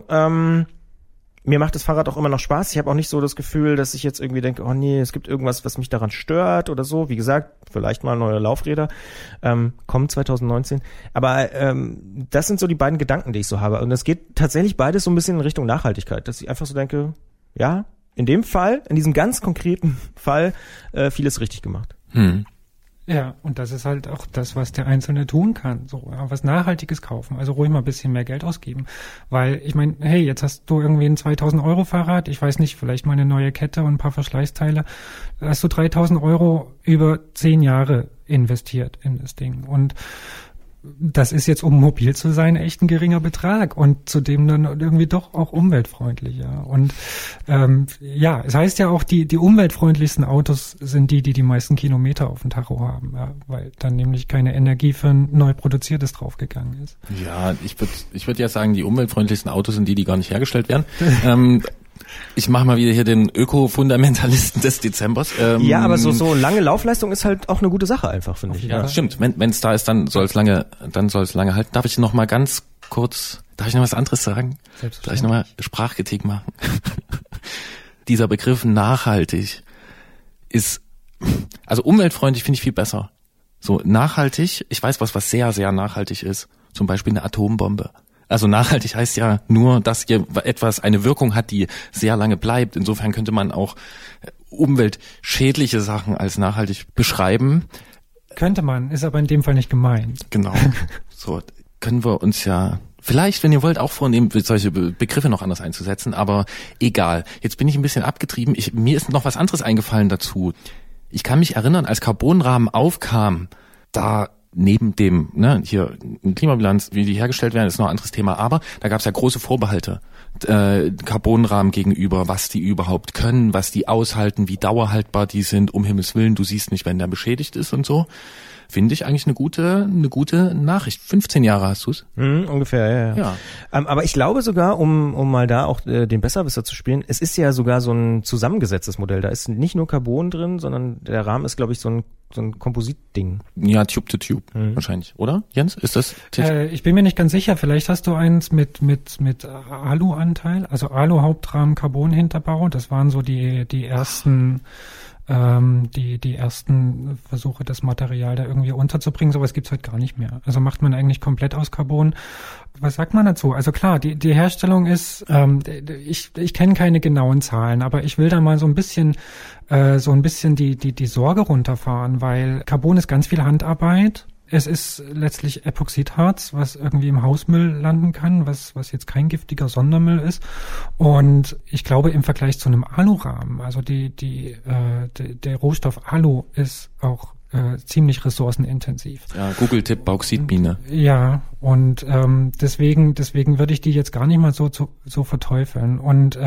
Mir macht das Fahrrad auch immer noch Spaß. Ich habe auch nicht so das Gefühl, dass ich jetzt irgendwie denke, oh nee, es gibt irgendwas, was mich daran stört oder so. Wie gesagt, vielleicht mal neue Laufräder. Kommen 2019. Aber das sind so die beiden Gedanken, die ich so habe. Und es geht tatsächlich beides so ein bisschen in Richtung Nachhaltigkeit, dass ich einfach so denke, ja, in dem Fall, in diesem ganz konkreten Fall, vieles richtig gemacht. Ja, und das ist halt auch das, was der Einzelne tun kann. So, ja, was Nachhaltiges kaufen. Also ruhig mal ein bisschen mehr Geld ausgeben. Weil, ich meine, hey, jetzt hast du irgendwie ein 2000 Euro Fahrrad. Ich weiß nicht, vielleicht mal eine neue Kette und ein paar Verschleißteile. Da hast du 3000 Euro über 10 Jahre investiert in das Ding. Und das ist jetzt, um mobil zu sein, echt ein geringer Betrag und zudem dann irgendwie doch auch umweltfreundlich, ja. Und es heißt ja auch, die umweltfreundlichsten Autos sind die meisten Kilometer auf dem Tacho haben, ja, weil dann nämlich keine Energie für ein neu produziertes draufgegangen ist. Ja, ich würd ja sagen, die umweltfreundlichsten Autos sind die gar nicht hergestellt werden. Ich mache mal wieder hier den Öko-Fundamentalisten des Dezembers. Ja, aber so lange Laufleistung ist halt auch eine gute Sache einfach, finde ich. Ja, stimmt. Wenn es da ist, dann soll es lange halten. Darf ich noch mal ganz kurz, darf ich noch was anderes sagen? Darf ich noch mal Sprachkritik machen? Dieser Begriff nachhaltig ist, also umweltfreundlich finde ich viel besser. So nachhaltig, ich weiß was sehr, sehr nachhaltig ist. Zum Beispiel eine Atombombe. Also nachhaltig heißt ja nur, dass hier etwas eine Wirkung hat, die sehr lange bleibt. Insofern könnte man auch umweltschädliche Sachen als nachhaltig beschreiben. Könnte man, ist aber in dem Fall nicht gemeint. Genau. So können wir uns ja vielleicht, wenn ihr wollt, auch vornehmen, solche Begriffe noch anders einzusetzen. Aber egal. Jetzt bin ich ein bisschen abgetrieben. Mir ist noch was anderes eingefallen dazu. Ich kann mich erinnern, als Carbonrahmen aufkam, da neben dem, hier Klimabilanz, wie die hergestellt werden, ist noch ein anderes Thema, aber da gab es ja große Vorbehalte Carbonrahmen gegenüber, was die überhaupt können, was die aushalten, wie dauerhaltbar die sind, um Himmels Willen, du siehst nicht, wenn der beschädigt ist und so. Finde ich eigentlich eine gute Nachricht. 15 Jahre hast du's? Ungefähr, ja. Aber ich glaube sogar, um mal da auch den Besserwisser zu spielen, es ist ja sogar so ein zusammengesetztes Modell. Da ist nicht nur Carbon drin, sondern der Rahmen ist, glaube ich, so ein Kompositding. Ja, Tube to Tube wahrscheinlich, oder? Jens, ist das? Ich bin mir nicht ganz sicher. Vielleicht hast du eins mit Alu-Anteil, also Alu-Hauptrahmen, Carbon-Hinterbau. Das waren so die ersten Versuche, das Material da irgendwie unterzubringen. Sowas gibt's heute gar nicht mehr. Also macht man eigentlich komplett aus Carbon. Was sagt man dazu? Also klar, die Herstellung ist, ich kenne keine genauen Zahlen, aber ich will da mal so ein bisschen die Sorge runterfahren, weil Carbon ist ganz viel Handarbeit. Es ist letztlich Epoxidharz, was irgendwie im Hausmüll landen kann, was jetzt kein giftiger Sondermüll ist. Und ich glaube, im Vergleich zu einem Alurahmen, also der Rohstoff Alu ist auch ziemlich ressourcenintensiv. Ja, Google-Tipp Bauxitmine. Ja, und deswegen würde ich die jetzt gar nicht mal so verteufeln. Und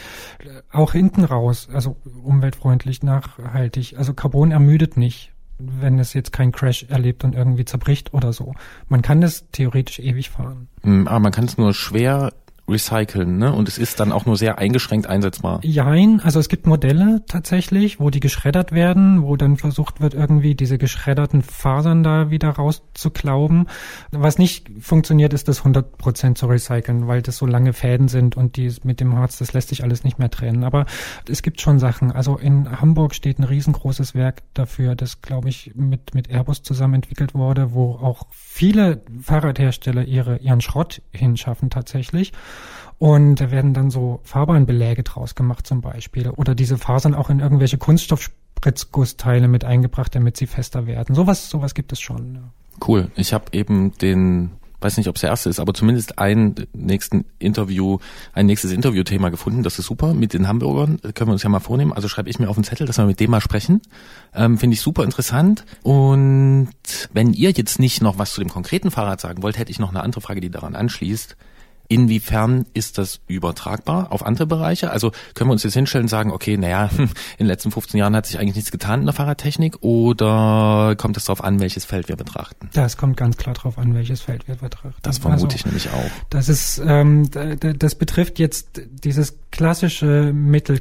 auch hinten raus, also umweltfreundlich, nachhaltig, also Carbon ermüdet nicht, wenn es jetzt keinen Crash erlebt und irgendwie zerbricht oder so. Man kann das theoretisch ewig fahren. Aber man kann es nur schwer recyceln, ne? Und es ist dann auch nur sehr eingeschränkt einsetzbar. Jein, also es gibt Modelle tatsächlich, wo die geschreddert werden, wo dann versucht wird, irgendwie diese geschredderten Fasern da wieder rauszuklauben. Was nicht funktioniert, ist das 100% zu recyceln, weil das so lange Fäden sind und die mit dem Harz, das lässt sich alles nicht mehr trennen. Aber es gibt schon Sachen. Also in Hamburg steht ein riesengroßes Werk dafür, das, glaube ich, mit Airbus zusammen entwickelt wurde, wo auch viele Fahrradhersteller ihren Schrott hinschaffen tatsächlich. Und da werden dann so Fahrbahnbeläge draus gemacht zum Beispiel. Oder diese Fasern auch in irgendwelche Kunststoffspritzgussteile mit eingebracht, damit sie fester werden. Sowas gibt es schon. Ja. Cool. Ich habe eben weiß nicht, ob es der erste ist, aber zumindest ein nächstes Interviewthema gefunden. Das ist super. Mit den Hamburgern können wir uns ja mal vornehmen. Also schreibe ich mir auf den Zettel, dass wir mit dem mal sprechen. Finde ich super interessant. Und wenn ihr jetzt nicht noch was zu dem konkreten Fahrrad sagen wollt, hätte ich noch eine andere Frage, die daran anschließt. Inwiefern ist das übertragbar auf andere Bereiche? Also können wir uns jetzt hinstellen und sagen, okay, in den letzten 15 Jahren hat sich eigentlich nichts getan in der Fahrradtechnik, oder kommt es darauf an, welches Feld wir betrachten? Das kommt ganz klar darauf an, welches Feld wir betrachten. Das vermute ich nämlich auch. Das ist, das betrifft jetzt dieses klassische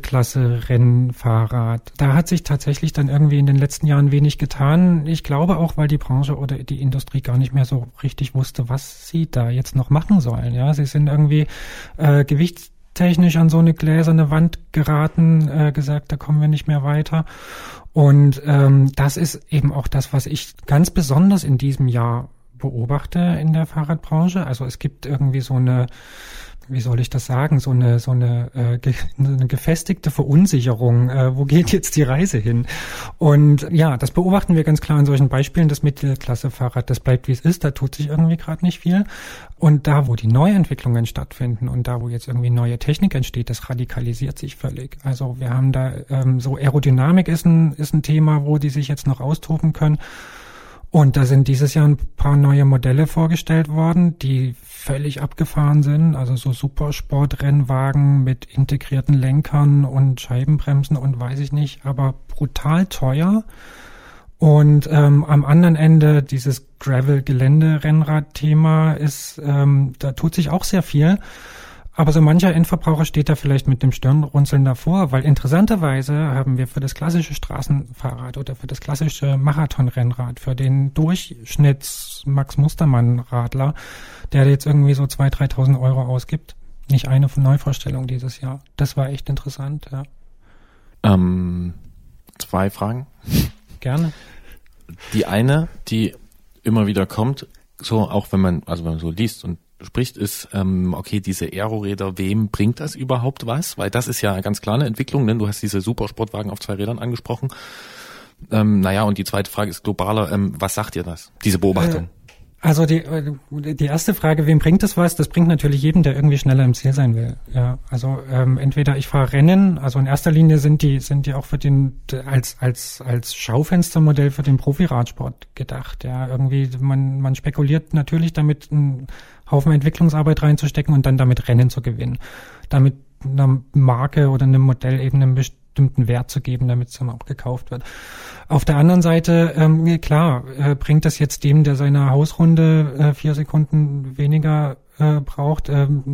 Mittelklasse-Rennfahrrad. Da hat sich tatsächlich dann irgendwie in den letzten Jahren wenig getan. Ich glaube auch, weil die Branche oder die Industrie gar nicht mehr so richtig wusste, was sie da jetzt noch machen sollen. Ja, sie sind irgendwie gewichtstechnisch an so eine gläserne Wand geraten, gesagt, da kommen wir nicht mehr weiter. Und das ist eben auch das, was ich ganz besonders in diesem Jahr beobachte in der Fahrradbranche. Also es gibt irgendwie so eine, wie soll ich das sagen, so eine gefestigte Verunsicherung. Wo geht jetzt die Reise hin? Und ja, das beobachten wir ganz klar an solchen Beispielen. Das Mittelklasse-Fahrrad, das bleibt wie es ist, da tut sich irgendwie gerade nicht viel. Und da, wo die Neuentwicklungen stattfinden und da, wo jetzt irgendwie neue Technik entsteht, das radikalisiert sich völlig. Also wir haben da so Aerodynamik ist ein Thema, wo die sich jetzt noch austoben können. Und da sind dieses Jahr ein paar neue Modelle vorgestellt worden, die völlig abgefahren sind. Also so Supersportrennwagen mit integrierten Lenkern und Scheibenbremsen und weiß ich nicht, aber brutal teuer. Und am anderen Ende dieses Gravel-Gelände-Rennrad-Thema ist, da tut sich auch sehr viel. Aber so mancher Endverbraucher steht da vielleicht mit dem Stirnrunzeln davor, weil interessanterweise haben wir für das klassische Straßenfahrrad oder für das klassische Marathonrennrad, für den Durchschnitts-Max-Mustermann-Radler, der jetzt irgendwie so 2.000, 3.000 Euro ausgibt, nicht eine Neuvorstellung dieses Jahr. Das war echt interessant, ja. 2 Fragen. Gerne. Die eine, die immer wieder kommt, so auch wenn man so liest und spricht, ist, okay, diese Aeroräder, wem bringt das überhaupt was? Weil das ist ja ganz klar eine Entwicklung, ne? Du hast diese Supersportwagen auf 2 Rädern angesprochen. Und die zweite Frage ist globaler. Was sagt dir das, diese Beobachtung? Also die erste Frage, wem bringt das was? Das bringt natürlich jedem, der irgendwie schneller im Ziel sein will. Ja, also entweder ich fahre Rennen, also in erster Linie sind die auch für den als Schaufenstermodell für den Profiradsport gedacht. Ja, irgendwie man spekuliert natürlich damit, einen Haufen Entwicklungsarbeit reinzustecken und dann damit Rennen zu gewinnen, damit einer Marke oder einem Modell eben einen bestimmten Wert zu geben, damit es dann auch gekauft wird. Auf der anderen Seite, bringt das jetzt dem, der seine Hausrunde 4 Sekunden weniger braucht,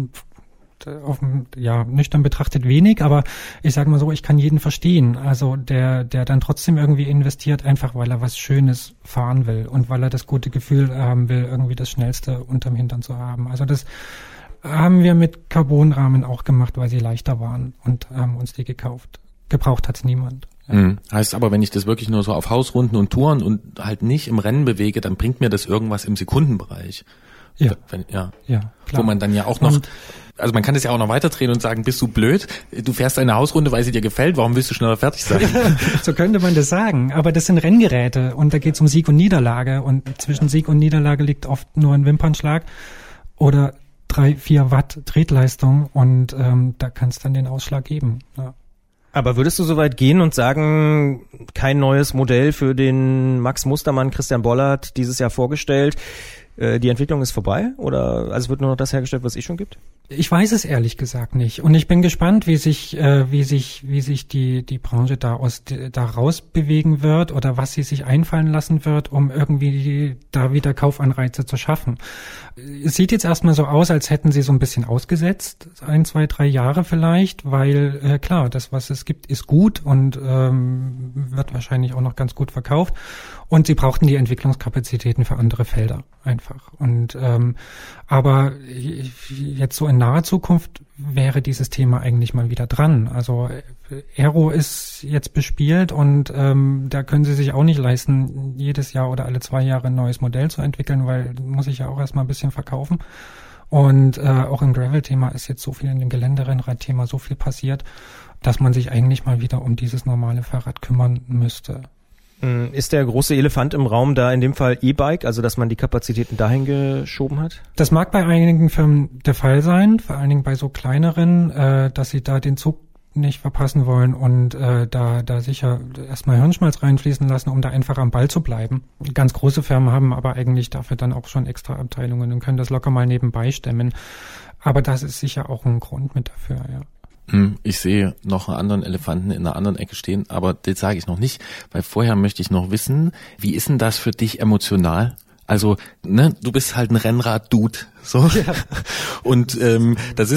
nüchtern betrachtet wenig, aber ich sage mal so, ich kann jeden verstehen, also der dann trotzdem irgendwie investiert, einfach weil er was Schönes fahren will und weil er das gute Gefühl haben will, irgendwie das Schnellste unterm Hintern zu haben. Also das haben wir mit Carbonrahmen auch gemacht, weil sie leichter waren und haben uns die gekauft. Gebraucht hat's niemand. Ja. Heißt aber, wenn ich das wirklich nur so auf Hausrunden und Touren und halt nicht im Rennen bewege, dann bringt mir das irgendwas im Sekundenbereich. Ja. Ja, klar. Wo man dann ja auch noch, also man kann das ja auch noch weiterdrehen und sagen, bist du blöd? Du fährst eine Hausrunde, weil sie dir gefällt, warum willst du schneller fertig sein? So könnte man das sagen, aber das sind Renngeräte und da geht's um Sieg und Niederlage und zwischen Sieg und Niederlage liegt oft nur ein Wimpernschlag oder 3-4 Watt Tretleistung und da kann es dann den Ausschlag geben. Ja. Aber würdest du so weit gehen und sagen, kein neues Modell für den Max Mustermann, Christian Bollert dieses Jahr vorgestellt, die Entwicklung ist vorbei? Oder also wird nur noch das hergestellt, was es schon gibt? Ich weiß es ehrlich gesagt nicht. Und ich bin gespannt, wie sich die Branche da raus bewegen wird oder was sie sich einfallen lassen wird, um irgendwie da wieder Kaufanreize zu schaffen. Es sieht jetzt erstmal so aus, als hätten sie so ein bisschen ausgesetzt, 1, 2, 3 Jahre vielleicht, weil klar, das, was es gibt, ist gut und wird wahrscheinlich auch noch ganz gut verkauft. Und sie brauchten die Entwicklungskapazitäten für andere Felder einfach. Und aber jetzt so in naher Zukunft wäre dieses Thema eigentlich mal wieder dran. Also Aero ist jetzt bespielt und da können sie sich auch nicht leisten, jedes Jahr oder alle 2 Jahre ein neues Modell zu entwickeln, weil muss ich ja auch erstmal ein bisschen verkaufen. Und auch im Gravel-Thema ist jetzt so viel, in dem Geländerennrad-Thema so viel passiert, dass man sich eigentlich mal wieder um dieses normale Fahrrad kümmern müsste. Ist der große Elefant im Raum da in dem Fall E-Bike, also dass man die Kapazitäten dahin geschoben hat? Das mag bei einigen Firmen der Fall sein, vor allen Dingen bei so kleineren, dass sie da den Zug nicht verpassen wollen und da sicher erstmal Hirnschmalz reinfließen lassen, um da einfach am Ball zu bleiben. Ganz große Firmen haben aber eigentlich dafür dann auch schon extra Abteilungen und können das locker mal nebenbei stemmen. Aber das ist sicher auch ein Grund mit dafür, ja. Ich sehe noch einen anderen Elefanten in einer anderen Ecke stehen, aber das sage ich noch nicht, weil vorher möchte ich noch wissen, wie ist denn das für dich emotional? Also, du bist halt ein Rennrad-Dude, so. Ja. Und das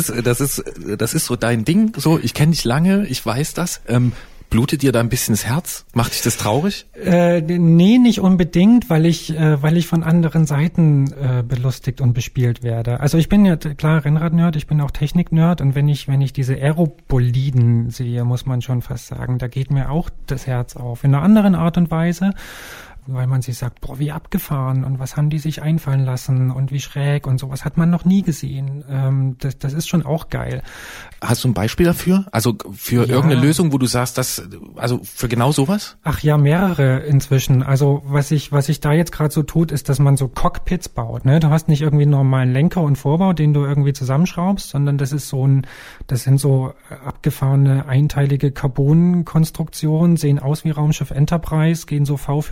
ist so dein Ding, so, ich kenne dich lange, ich weiß das. Blutet dir da ein bisschen das Herz? Macht dich das traurig? Nee, nicht unbedingt, weil ich von anderen Seiten belustigt und bespielt werde. Also ich bin ja klar Rennrad-Nerd, ich bin auch Technik-Nerd und wenn ich diese Aeroboliden sehe, muss man schon fast sagen, da geht mir auch das Herz auf. In einer anderen Art und Weise, weil man sich sagt, boah, wie abgefahren und was haben die sich einfallen lassen und wie schräg und sowas hat man noch nie gesehen. Das ist schon auch geil. Hast du ein Beispiel dafür? Also für irgendeine Lösung, wo du sagst, also für genau sowas? Ach ja, mehrere inzwischen. Also was sich da jetzt gerade so tut, ist, dass man so Cockpits baut. Ne? Du hast nicht irgendwie einen normalen Lenker und Vorbau, den du irgendwie zusammenschraubst, sondern das sind so abgefahrene einteilige Carbon-Konstruktionen, sehen aus wie Raumschiff Enterprise, gehen so V-förmig nach oben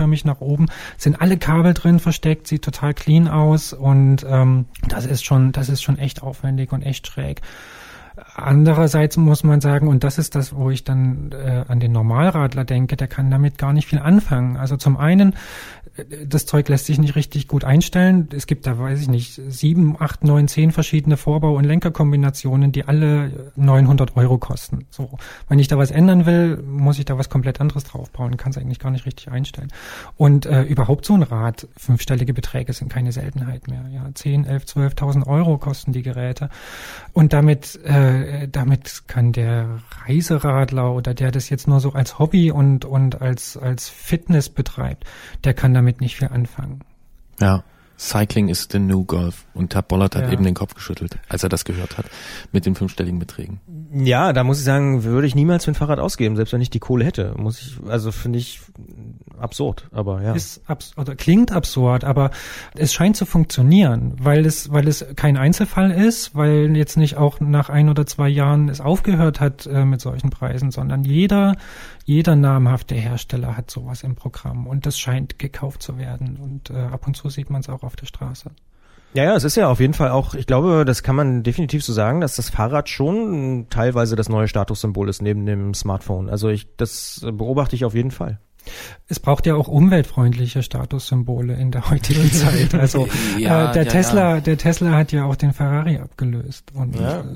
oben sind alle Kabel drin versteckt, sieht total clean aus und das ist schon echt aufwendig und echt schräg. Andererseits muss man sagen, und das ist das, wo ich dann an den Normalradler denke, der kann damit gar nicht viel anfangen. Also zum einen, das Zeug lässt sich nicht richtig gut einstellen. Es gibt da, weiß ich nicht, 7, 8, 9, 10 verschiedene Vorbau- und Lenkerkombinationen, die alle 900 € kosten. So, wenn ich da was ändern will, muss ich da was komplett anderes draufbauen, kann es eigentlich gar nicht richtig einstellen. Und überhaupt so ein Rad, 5-stellige Beträge sind keine Seltenheit mehr. Ja, 10, 11, 12.000 € kosten die Geräte. Und damit kann der Reiseradler oder der das jetzt nur so als Hobby und als Fitness betreibt, der kann damit nicht viel anfangen. Ja, Cycling is the new Golf. Und Herr Bollert hat eben den Kopf geschüttelt, als er das gehört hat, mit den 5-stelligen Beträgen. Ja, da muss ich sagen, würde ich niemals für ein Fahrrad ausgeben, selbst wenn ich die Kohle hätte. Finde ich absurd, aber ja. Oder klingt absurd, aber es scheint zu funktionieren, weil es kein Einzelfall ist, weil jetzt nicht auch nach 1 oder 2 Jahren es aufgehört hat mit solchen Preisen, sondern jeder namhafte Hersteller hat sowas im Programm und das scheint gekauft zu werden und ab und zu sieht man es auch auf der Straße. Ja, es ist ja auf jeden Fall auch, ich glaube, das kann man definitiv so sagen, dass das Fahrrad schon teilweise das neue Statussymbol ist neben dem Smartphone. Also das beobachte ich auf jeden Fall. Es braucht ja auch umweltfreliche Statussymbole in der heutigen Zeit. Also der Tesla hat ja auch den Ferrari abgelöst. Und,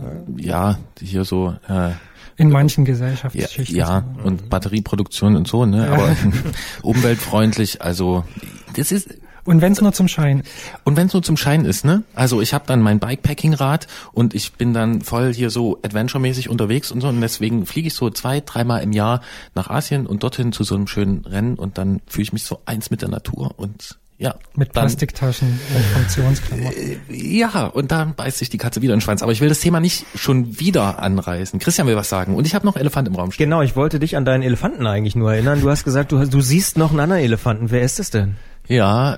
hier so in manchen Gesellschaftsschichten. Ja, und Batterieproduktion und so, ne? Ja. Aber umweltfreundlich, also das ist. Und wenn es nur zum Schein. Und wenn es nur zum Schein ist, ne? Also ich habe dann mein Bikepacking-Rad und ich bin dann voll hier so adventure-mäßig unterwegs und so und deswegen fliege ich so 2-3 Mal im Jahr nach Asien und dorthin zu so einem schönen Rennen und dann fühle ich mich so eins mit der Natur und ja. Mit Plastiktaschen und Funktionsklamotten. Ja, und dann beißt sich die Katze wieder in den Schwanz. Aber ich will das Thema nicht schon wieder anreißen. Christian will was sagen und ich habe noch Elefant im Raum stehen. Genau, ich wollte dich an deinen Elefanten eigentlich nur erinnern. Du hast gesagt, du siehst noch einen anderen Elefanten. Wer ist es denn? Ja,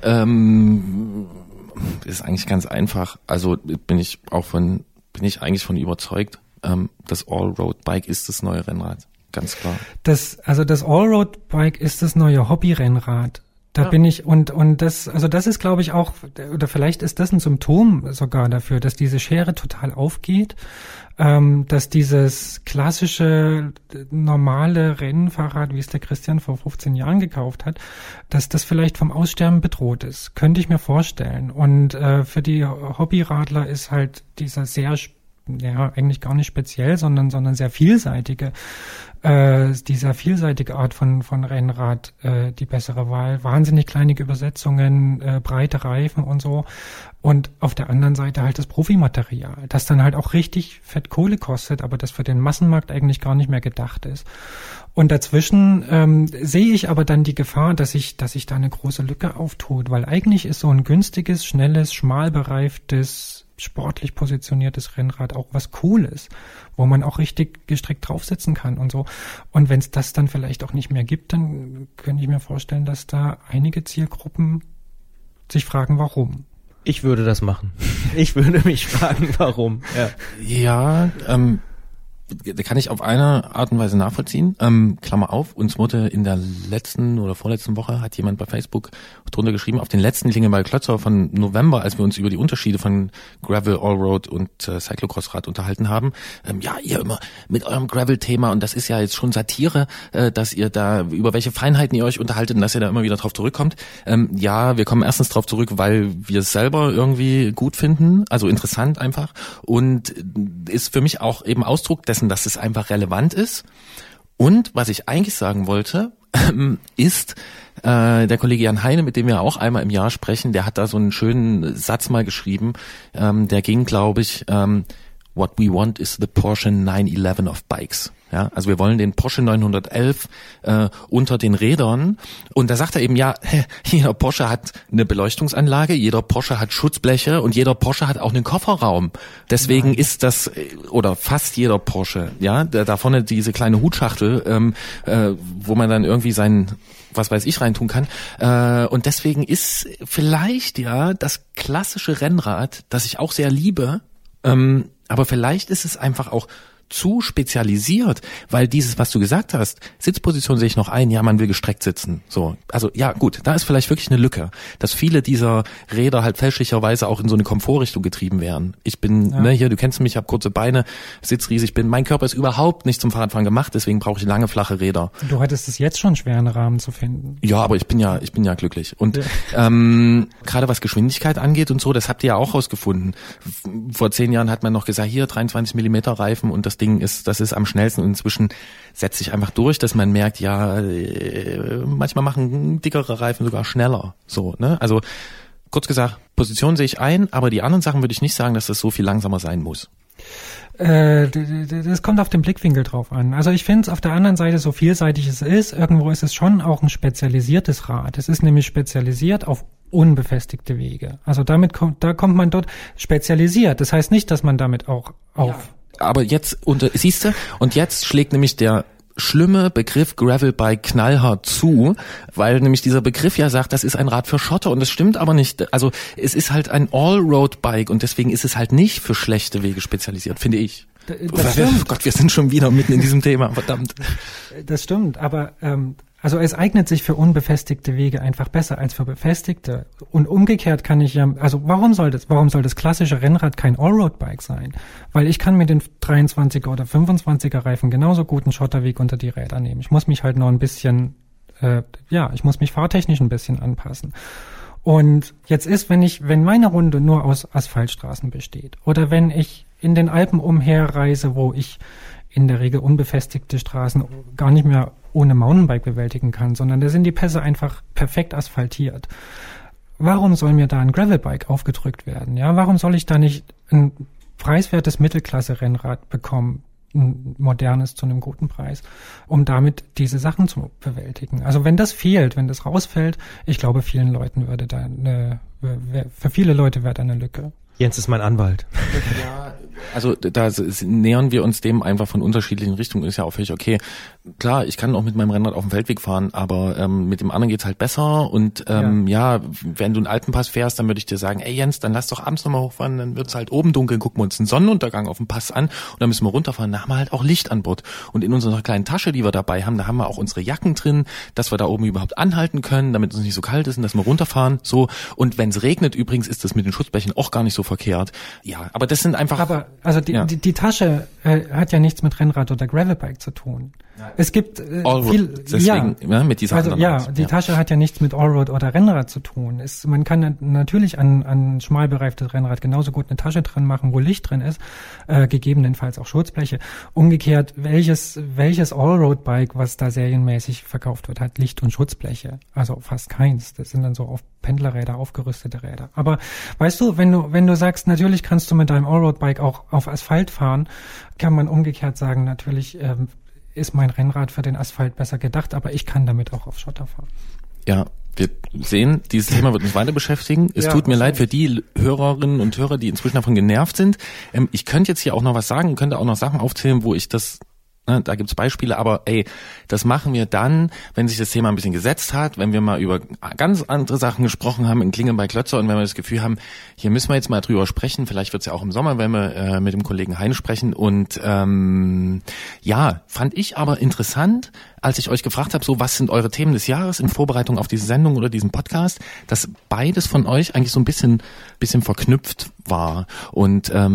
ist eigentlich ganz einfach. Also bin ich eigentlich von überzeugt. Das Allroad-Bike ist das neue Rennrad, ganz klar. Das Allroad-Bike ist das neue Hobby-Rennrad. Da bin ich und das ist, glaube ich, auch, oder vielleicht ist das ein Symptom sogar dafür, dass diese Schere total aufgeht, dass dieses klassische, normale Rennfahrrad, wie es der Christian vor 15 Jahren gekauft hat, dass das vielleicht vom Aussterben bedroht ist. Könnte ich mir vorstellen. Und für die Hobbyradler ist halt dieser sehr, eigentlich gar nicht speziell, sondern sehr vielseitige, dieser vielseitige Art von Rennrad die bessere Wahl. Wahnsinnig kleine Übersetzungen, breite Reifen und so. Und auf der anderen Seite halt das Profimaterial, das dann halt auch richtig fett Kohle kostet, aber das für den Massenmarkt eigentlich gar nicht mehr gedacht ist. Und dazwischen sehe ich aber dann die Gefahr, dass sich da eine große Lücke auftut, weil eigentlich ist so ein günstiges, schnelles, schmal bereiftes, sportlich positioniertes Rennrad auch was Cooles, wo man auch richtig gestreckt draufsitzen kann und so. Und wenn es das dann vielleicht auch nicht mehr gibt, dann könnte ich mir vorstellen, dass da einige Zielgruppen sich fragen, warum. Ich würde das machen. Ich würde mich fragen, warum. Ja, kann ich auf eine Art und Weise nachvollziehen. Klammer auf, uns wurde in der letzten oder vorletzten Woche, hat jemand bei Facebook drunter geschrieben, auf den letzten Klingelball-Klötzer von November, als wir uns über die Unterschiede von Gravel, Allroad und Cyclocross-Rad unterhalten haben. Ihr immer mit eurem Gravel-Thema und das ist ja jetzt schon Satire, dass ihr da, über welche Feinheiten ihr euch unterhaltet und dass ihr da immer wieder drauf zurückkommt. Wir kommen erstens drauf zurück, weil wir es selber irgendwie gut finden, also interessant einfach und ist für mich auch eben Ausdruck dessen, dass es einfach relevant ist. Und was ich eigentlich sagen wollte, ist der Kollege Jan Heine, mit dem wir auch einmal im Jahr sprechen, der hat da so einen schönen Satz mal geschrieben, der ging, glaube ich, what we want is the Porsche 911 of bikes. Ja, also wir wollen den Porsche 911 unter den Rädern. Und da sagt er eben, jeder Porsche hat eine Beleuchtungsanlage, jeder Porsche hat Schutzbleche und jeder Porsche hat auch einen Kofferraum. Deswegen ist das, oder fast jeder Porsche, da vorne diese kleine Hutschachtel, wo man dann irgendwie sein, was weiß ich, reintun kann. Und deswegen ist vielleicht das klassische Rennrad, das ich auch sehr liebe, aber vielleicht ist es einfach auch zu spezialisiert, weil dieses, was du gesagt hast, Sitzposition sehe ich noch ein, ja, man will gestreckt sitzen, so. Also, ja, gut, da ist vielleicht wirklich eine Lücke, dass viele dieser Räder halt fälschlicherweise auch in so eine Komfortrichtung getrieben werden. Ich bin, hier, du kennst mich, ich habe kurze Beine, sitz riesig, mein Körper ist überhaupt nicht zum Fahrradfahren gemacht, deswegen brauche ich lange, flache Räder. Du hattest es jetzt schon schwer, einen Rahmen zu finden. Ja, aber ich bin ja glücklich. Und gerade was Geschwindigkeit angeht und so, das habt ihr ja auch rausgefunden. Vor 10 Jahren hat man noch gesagt, hier 23 Millimeter Reifen und das ist am schnellsten. Und inzwischen setzt sich einfach durch, dass man merkt, ja, manchmal machen dickere Reifen sogar schneller. So, ne? Also kurz gesagt, Position sehe ich ein, aber die anderen Sachen würde ich nicht sagen, dass das so viel langsamer sein muss. Das kommt auf den Blickwinkel drauf an. Also ich finde es auf der anderen Seite, so vielseitig es ist, irgendwo ist es schon auch ein spezialisiertes Rad. Es ist nämlich spezialisiert auf unbefestigte Wege. Also da kommt man dort spezialisiert. Das heißt nicht, dass man damit auch auf... Aber jetzt, siehst du, und jetzt schlägt nämlich der schlimme Begriff Gravelbike knallhart zu, weil nämlich dieser Begriff ja sagt, das ist ein Rad für Schotter und das stimmt aber nicht. Also es ist halt ein Allroad-Bike und deswegen ist es halt nicht für schlechte Wege spezialisiert, finde ich. Oh Gott, wir sind schon wieder mitten in diesem Thema, verdammt. Das stimmt, aber also es eignet sich für unbefestigte Wege einfach besser als für befestigte. Und umgekehrt kann ich ja, also warum soll das klassische Rennrad kein Allroad-Bike sein? Weil ich kann mit den 23er oder 25er Reifen genauso gut einen Schotterweg unter die Räder nehmen. Ich muss mich halt noch ein bisschen, ich muss mich fahrtechnisch ein bisschen anpassen. Und jetzt ist, wenn meine Runde nur aus Asphaltstraßen besteht oder wenn ich in den Alpen umherreise, wo ich in der Regel unbefestigte Straßen gar nicht mehr ohne Mountainbike bewältigen kann, sondern da sind die Pässe einfach perfekt asphaltiert. Warum soll mir da ein Gravelbike aufgedrückt werden? Ja, warum soll ich da nicht ein preiswertes Mittelklasse-Rennrad bekommen, ein modernes zu einem guten Preis, um damit diese Sachen zu bewältigen? Also wenn das fehlt, wenn das rausfällt, ich glaube, für viele Leute wäre da eine Lücke. Jens ist mein Anwalt. Ja, also da nähern wir uns dem einfach von unterschiedlichen Richtungen, ist ja auch völlig okay. Klar, ich kann auch mit meinem Rennrad auf dem Feldweg fahren, aber mit dem anderen geht's halt besser und wenn du einen Alpenpass fährst, dann würde ich dir sagen, ey Jens, dann lass doch abends nochmal hochfahren, dann wird's halt oben dunkel, gucken wir uns einen Sonnenuntergang auf dem Pass an und dann müssen wir runterfahren, da haben wir halt auch Licht an Bord. Und in unserer kleinen Tasche, die wir dabei haben, da haben wir auch unsere Jacken drin, dass wir da oben überhaupt anhalten können, damit es nicht so kalt ist und dass wir runterfahren, so. Und wenn es regnet übrigens, ist das mit den Schutzblechen auch gar nicht so verkehrt. Ja, aber das sind einfach... Aber also die Tasche hat ja nichts mit Rennrad oder Gravelbike zu tun. Ja. Es gibt mit dieser die Tasche hat ja nichts mit Allroad oder Rennrad zu tun. Man kann natürlich an schmal bereiftes Rennrad genauso gut eine Tasche dran machen, wo Licht drin ist, gegebenenfalls auch Schutzbleche. Umgekehrt, welches Allroad-Bike, was da serienmäßig verkauft wird, hat Licht und Schutzbleche? Also fast keins. Das sind dann so auf Pendlerräder, aufgerüstete Räder. Aber weißt du, wenn du sagst, natürlich kannst du mit deinem Allroad-Bike auch auf Asphalt fahren, kann man umgekehrt sagen, natürlich ist mein Rennrad für den Asphalt besser gedacht, aber ich kann damit auch auf Schotter fahren. Ja, wir sehen, dieses Thema wird uns weiter beschäftigen. Es tut mir leid für die Hörerinnen und Hörer, die inzwischen davon genervt sind. Ich könnte jetzt hier auch noch was sagen, könnte auch noch Sachen aufzählen, wo ich das... Da gibt's Beispiele, aber das machen wir dann, wenn sich das Thema ein bisschen gesetzt hat, wenn wir mal über ganz andere Sachen gesprochen haben in Klinge bei Klötzer und wenn wir das Gefühl haben, hier müssen wir jetzt mal drüber sprechen, vielleicht wird's ja auch im Sommer, wenn wir mit dem Kollegen Hein sprechen und fand ich aber interessant, als ich euch gefragt habe, so was sind eure Themen des Jahres in Vorbereitung auf diese Sendung oder diesen Podcast, dass beides von euch eigentlich so ein bisschen verknüpft war und wir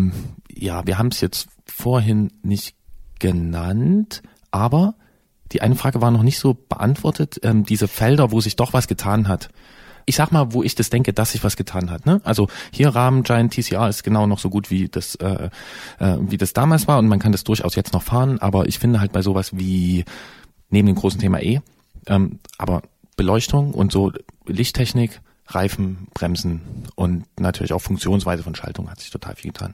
haben es jetzt vorhin nicht genannt, aber die eine Frage war noch nicht so beantwortet, diese Felder, wo sich doch was getan hat. Ich sag mal, wo ich das denke, dass sich was getan hat. Ne? Also hier Rahmen Giant TCR ist genau noch so gut wie das damals war und man kann das durchaus jetzt noch fahren, aber ich finde halt bei sowas wie neben dem großen Thema aber Beleuchtung und so Lichttechnik, Reifen, Bremsen und natürlich auch Funktionsweise von Schaltung hat sich total viel getan.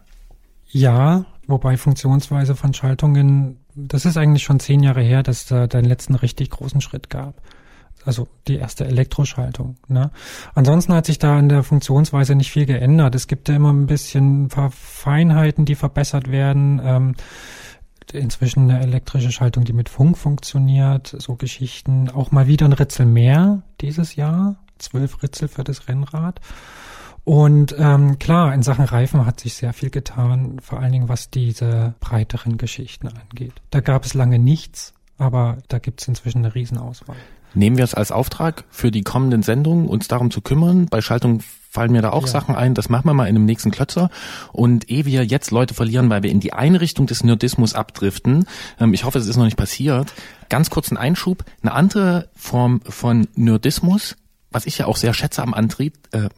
Ja, wobei Funktionsweise von Schaltungen, das ist eigentlich schon 10 Jahre her, dass da den letzten richtig großen Schritt gab. Also die erste Elektroschaltung. Ne? Ansonsten hat sich da an der Funktionsweise nicht viel geändert. Es gibt ja immer ein paar Feinheiten, die verbessert werden. Inzwischen eine elektrische Schaltung, die mit Funk funktioniert. So Geschichten. Auch mal wieder ein Ritzel mehr dieses Jahr. 12 Ritzel für das Rennrad. Und klar, in Sachen Reifen hat sich sehr viel getan, vor allen Dingen was diese breiteren Geschichten angeht. Da gab es lange nichts, aber da gibt es inzwischen eine Riesenauswahl. Nehmen wir es als Auftrag für die kommenden Sendungen, uns darum zu kümmern. Bei Schaltung fallen mir da auch Sachen ein, das machen wir mal in einem nächsten Klötzer. Und ehe wir jetzt Leute verlieren, weil wir in die Einrichtung des Nerdismus abdriften, ich hoffe, es ist noch nicht passiert, ganz kurz ein Einschub, eine andere Form von Nerdismus, was ich ja auch sehr schätze am Antritt,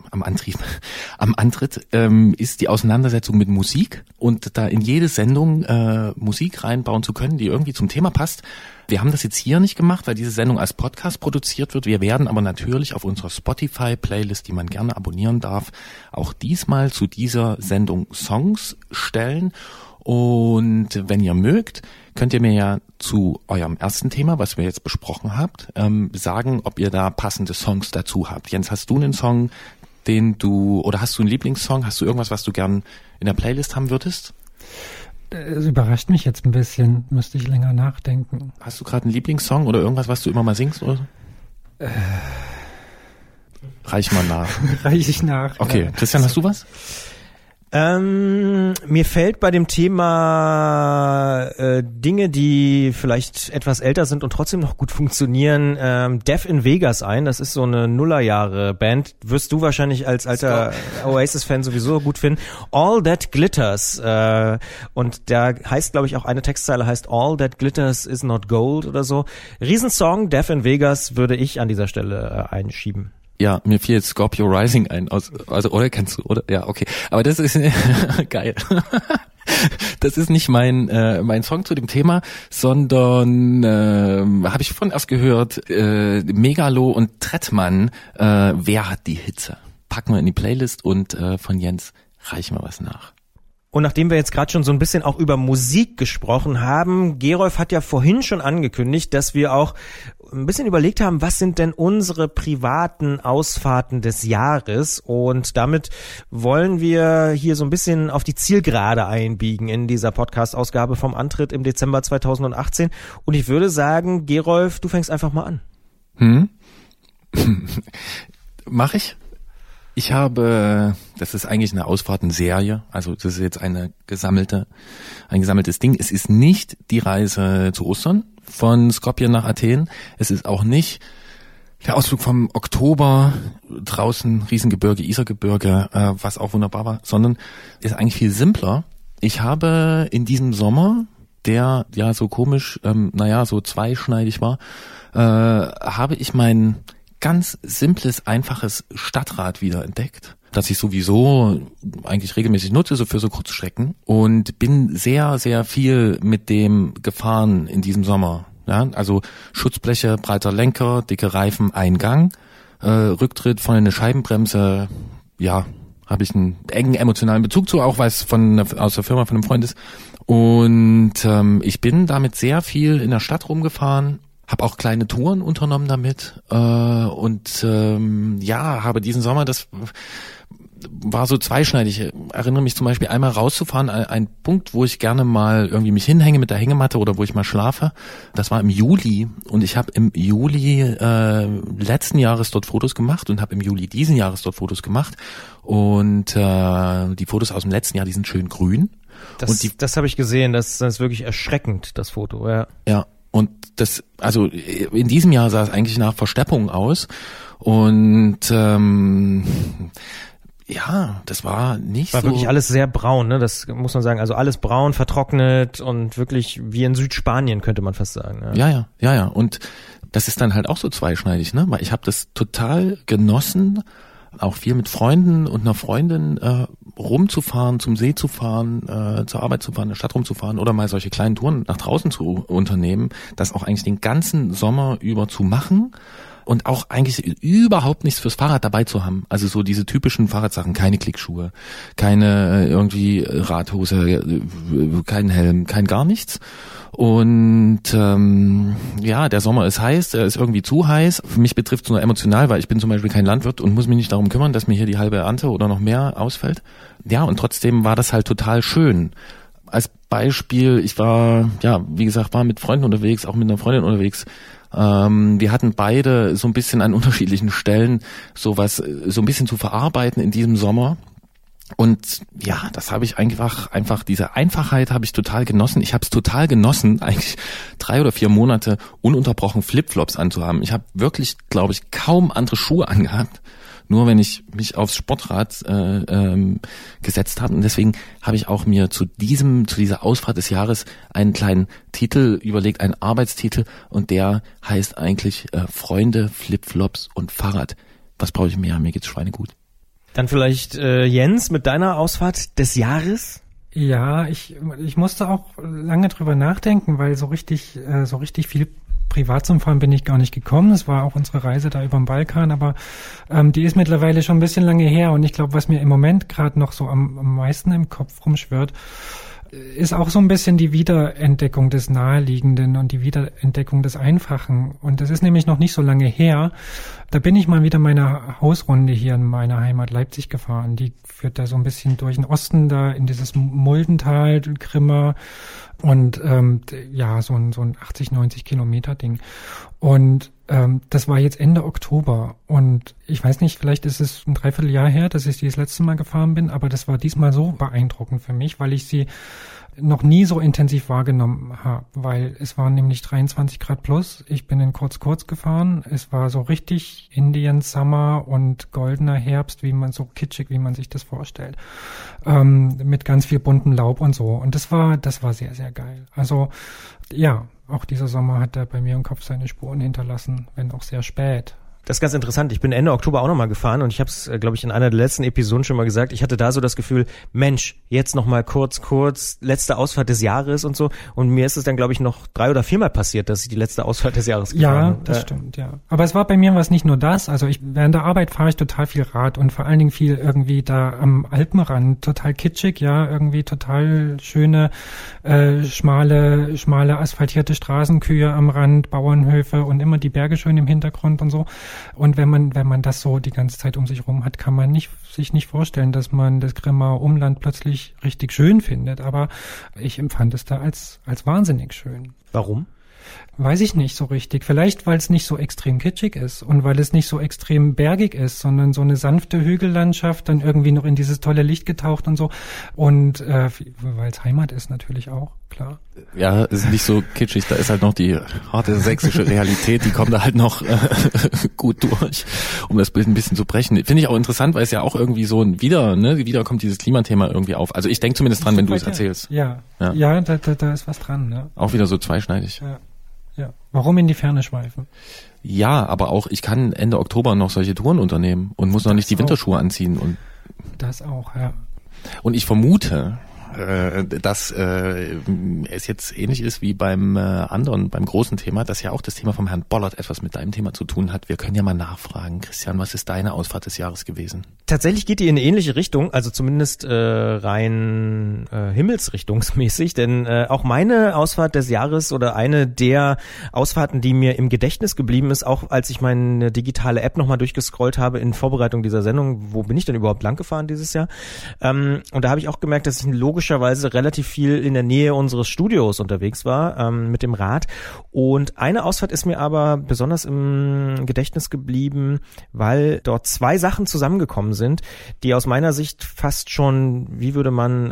ist die Auseinandersetzung mit Musik und da in jede Sendung Musik reinbauen zu können, die irgendwie zum Thema passt. Wir haben das jetzt hier nicht gemacht, weil diese Sendung als Podcast produziert wird. Wir werden aber natürlich auf unserer Spotify-Playlist, die man gerne abonnieren darf, auch diesmal zu dieser Sendung Songs stellen. Und wenn ihr mögt, könnt ihr mir ja zu eurem ersten Thema, was wir jetzt besprochen habt, sagen, ob ihr da passende Songs dazu habt. Jens, hast du einen Song, oder hast du einen Lieblingssong? Hast du irgendwas, was du gern in der Playlist haben würdest? Es überrascht mich jetzt ein bisschen, müsste ich länger nachdenken. Hast du gerade einen Lieblingssong oder irgendwas, was du immer mal singst? Oder? Reich mal nach. Reich ich nach. Okay, Christian, hast du was? Mir fällt bei dem Thema Dinge, die vielleicht etwas älter sind und trotzdem noch gut funktionieren, Death in Vegas ein. Das ist so eine Nullerjahre-Band. Wirst du wahrscheinlich als alter Oasis-Fan sowieso gut finden. All That Glitters. Und da heißt, glaube ich, auch eine Textzeile heißt All That Glitters is not gold oder so. Riesensong, Death in Vegas würde ich an dieser Stelle einschieben. Ja, mir fiel jetzt Scorpio Rising ein, oder kennst du, oder? Ja, okay. Aber das ist geil. Das ist nicht mein Song zu dem Thema, sondern habe ich vorhin erst gehört, Megalo und Trettmann, wer hat die Hitze? Packen wir in die Playlist und von Jens reichen wir was nach. Und nachdem wir jetzt gerade schon so ein bisschen auch über Musik gesprochen haben, Gerolf hat ja vorhin schon angekündigt, dass wir auch ein bisschen überlegt haben, was sind denn unsere privaten Ausfahrten des Jahres? Und damit wollen wir hier so ein bisschen auf die Zielgerade einbiegen in dieser Podcast-Ausgabe vom Antritt im Dezember 2018. Und ich würde sagen, Gerolf, du fängst einfach mal an. Mach ich? Ich habe, das ist eigentlich eine Ausfahrtenserie, also das ist jetzt ein gesammeltes Ding. Es ist nicht die Reise zu Ostern von Skopje nach Athen. Es ist auch nicht der Ausflug vom Oktober draußen, Riesengebirge, Isargebirge, was auch wunderbar war, sondern ist eigentlich viel simpler. Ich habe in diesem Sommer, der ja so komisch, so zweischneidig war, habe ich mein ganz simples, einfaches Stadtrad wieder entdeckt, das ich sowieso eigentlich regelmäßig nutze, so für so Kurzstrecken, und bin sehr, sehr viel mit dem gefahren in diesem Sommer. Ja, also Schutzbleche, breiter Lenker, dicke Reifen, Eingang, Rücktritt, vorne eine Scheibenbremse, ja, habe ich einen engen emotionalen Bezug zu, auch weil es aus der Firma von einem Freund ist. Und ich bin damit sehr viel in der Stadt rumgefahren, habe auch kleine Touren unternommen damit habe diesen Sommer, das war so zweischneidig. Ich erinnere mich zum Beispiel einmal rauszufahren, ein Punkt, wo ich gerne mal irgendwie mich hinhänge mit der Hängematte oder wo ich mal schlafe. Das war im Juli und ich habe im Juli letzten Jahres dort Fotos gemacht und habe im Juli diesen Jahres dort Fotos gemacht und die Fotos aus dem letzten Jahr, die sind schön grün. Das habe ich gesehen, das ist wirklich erschreckend, das Foto, ja. Ja. Und das, also in diesem Jahr sah es eigentlich nach Versteppung aus und das war nicht so. War wirklich alles sehr braun, ne? Das muss man sagen. Also alles braun, vertrocknet und wirklich wie in Südspanien, könnte man fast sagen. Ja. Und das ist dann halt auch so zweischneidig, ne? Weil ich habe das total genossen, auch viel mit Freunden und einer Freundin rumzufahren, zum See zu fahren, zur Arbeit zu fahren, in der Stadt rumzufahren oder mal solche kleinen Touren nach draußen zu unternehmen, das auch eigentlich den ganzen Sommer über zu machen und auch eigentlich überhaupt nichts fürs Fahrrad dabei zu haben. Also so diese typischen Fahrradsachen, keine Klickschuhe, keine irgendwie Radhose, kein Helm, kein gar nichts. Und der Sommer ist heiß, er ist irgendwie zu heiß. Für mich betrifft es nur emotional, weil ich bin zum Beispiel kein Landwirt und muss mich nicht darum kümmern, dass mir hier die halbe Ernte oder noch mehr ausfällt. Ja, und trotzdem war das halt total schön. Als Beispiel, ich war, wie gesagt, war mit Freunden unterwegs, auch mit einer Freundin unterwegs, Wir hatten beide so ein bisschen an unterschiedlichen Stellen sowas so ein bisschen zu verarbeiten in diesem Sommer. Und ja, das habe ich einfach diese Einfachheit habe ich total genossen. Ich habe es total genossen, eigentlich 3 oder 4 Monate ununterbrochen Flipflops anzuhaben. Ich habe wirklich, glaube ich, kaum andere Schuhe angehabt, nur wenn ich mich aufs Sportrad gesetzt habe. Und deswegen habe ich auch mir zu dieser Ausfahrt des Jahres einen kleinen Titel überlegt, einen Arbeitstitel, und der heißt eigentlich Freunde, Flipflops und Fahrrad. Was brauche ich mehr? Mir geht's schweinegut. Dann vielleicht Jens mit deiner Ausfahrt des Jahres? Ja, ich musste auch lange drüber nachdenken, weil so richtig viel privat zum Fahren bin ich gar nicht gekommen. Das war auch unsere Reise da über den Balkan, aber die ist mittlerweile schon ein bisschen lange her, und ich glaube, was mir im Moment gerade noch so am meisten im Kopf rumschwirrt, ist auch so ein bisschen die Wiederentdeckung des Naheliegenden und die Wiederentdeckung des Einfachen. Und das ist nämlich noch nicht so lange her. Da bin ich mal wieder meine Hausrunde hier in meiner Heimat Leipzig gefahren. Die führt da so ein bisschen durch den Osten, da in dieses Muldental, Grimma, und ja, so ein 80, 90 Kilometer Ding. Und das war jetzt Ende Oktober, und ich weiß nicht, vielleicht ist es ein Dreivierteljahr her, dass ich das letzte Mal gefahren bin, aber das war diesmal so beeindruckend für mich, weil ich sie noch nie so intensiv wahrgenommen habe, weil es waren nämlich 23 Grad plus. Ich bin in kurz gefahren. Es war so richtig Indian Summer und goldener Herbst, so kitschig, wie man sich das vorstellt. Mit ganz viel buntem Laub und so. Und das war sehr, sehr geil. Also, ja, auch dieser Sommer hat da bei mir im Kopf seine Spuren hinterlassen, wenn auch sehr spät. Das ist ganz interessant. Ich bin Ende Oktober auch nochmal gefahren, und ich habe es, glaube ich, in einer der letzten Episoden schon mal gesagt. Ich hatte da so das Gefühl, Mensch, jetzt nochmal kurz, letzte Ausfahrt des Jahres und so. Und mir ist es dann, glaube ich, noch 3 oder 4 Mal passiert, dass ich die letzte Ausfahrt des Jahres gefahren habe. Ja, das stimmt, ja. Aber es war bei mir was nicht nur das. Also während der Arbeit fahre ich total viel Rad, und vor allen Dingen viel irgendwie da am Alpenrand. Total kitschig, ja, irgendwie total schöne, schmale asphaltierte Straßenkühe am Rand, Bauernhöfe und immer die Berge schön im Hintergrund und so. Und wenn man das so die ganze Zeit um sich rum hat, kann man sich nicht vorstellen, dass man das Grimmaer Umland plötzlich richtig schön findet. Aber ich empfand es da als wahnsinnig schön. Warum? Weiß ich nicht so richtig. Vielleicht, weil es nicht so extrem kitschig ist und weil es nicht so extrem bergig ist, sondern so eine sanfte Hügellandschaft, dann irgendwie noch in dieses tolle Licht getaucht und so. Und weil es Heimat ist natürlich auch, klar. Ja, ist nicht so kitschig. Da ist halt noch die harte sächsische Realität, die kommt da halt noch gut durch, um das Bild ein bisschen zu brechen. Finde ich auch interessant, weil es ja auch irgendwie so wieder kommt dieses Klimathema irgendwie auf. Also ich denke zumindest dran, wenn du es erzählst. Ja, da ist was dran. Ne? Auch wieder so zweischneidig. Ja. Warum in die Ferne schweifen? Ja, aber auch, ich kann Ende Oktober noch solche Touren unternehmen und muss noch nicht die Winterschuhe anziehen. Und das auch, ja. Und ich vermute, dass es jetzt ähnlich ist wie beim großen Thema, dass ja auch das Thema vom Herrn Bollert etwas mit deinem Thema zu tun hat. Wir können ja mal nachfragen. Christian, was ist deine Ausfahrt des Jahres gewesen? Tatsächlich geht die in eine ähnliche Richtung, also zumindest rein himmelsrichtungsmäßig, denn auch meine Ausfahrt des Jahres oder eine der Ausfahrten, die mir im Gedächtnis geblieben ist, auch als ich meine digitale App nochmal durchgescrollt habe in Vorbereitung dieser Sendung, wo bin ich denn überhaupt lang gefahren dieses Jahr? Und da habe ich auch gemerkt, dass ich logischerweise relativ viel in der Nähe unseres Studios unterwegs war mit dem Rad. Und eine Ausfahrt ist mir aber besonders im Gedächtnis geblieben, weil dort 2 Sachen zusammengekommen sind, die aus meiner Sicht fast schon, wie würde man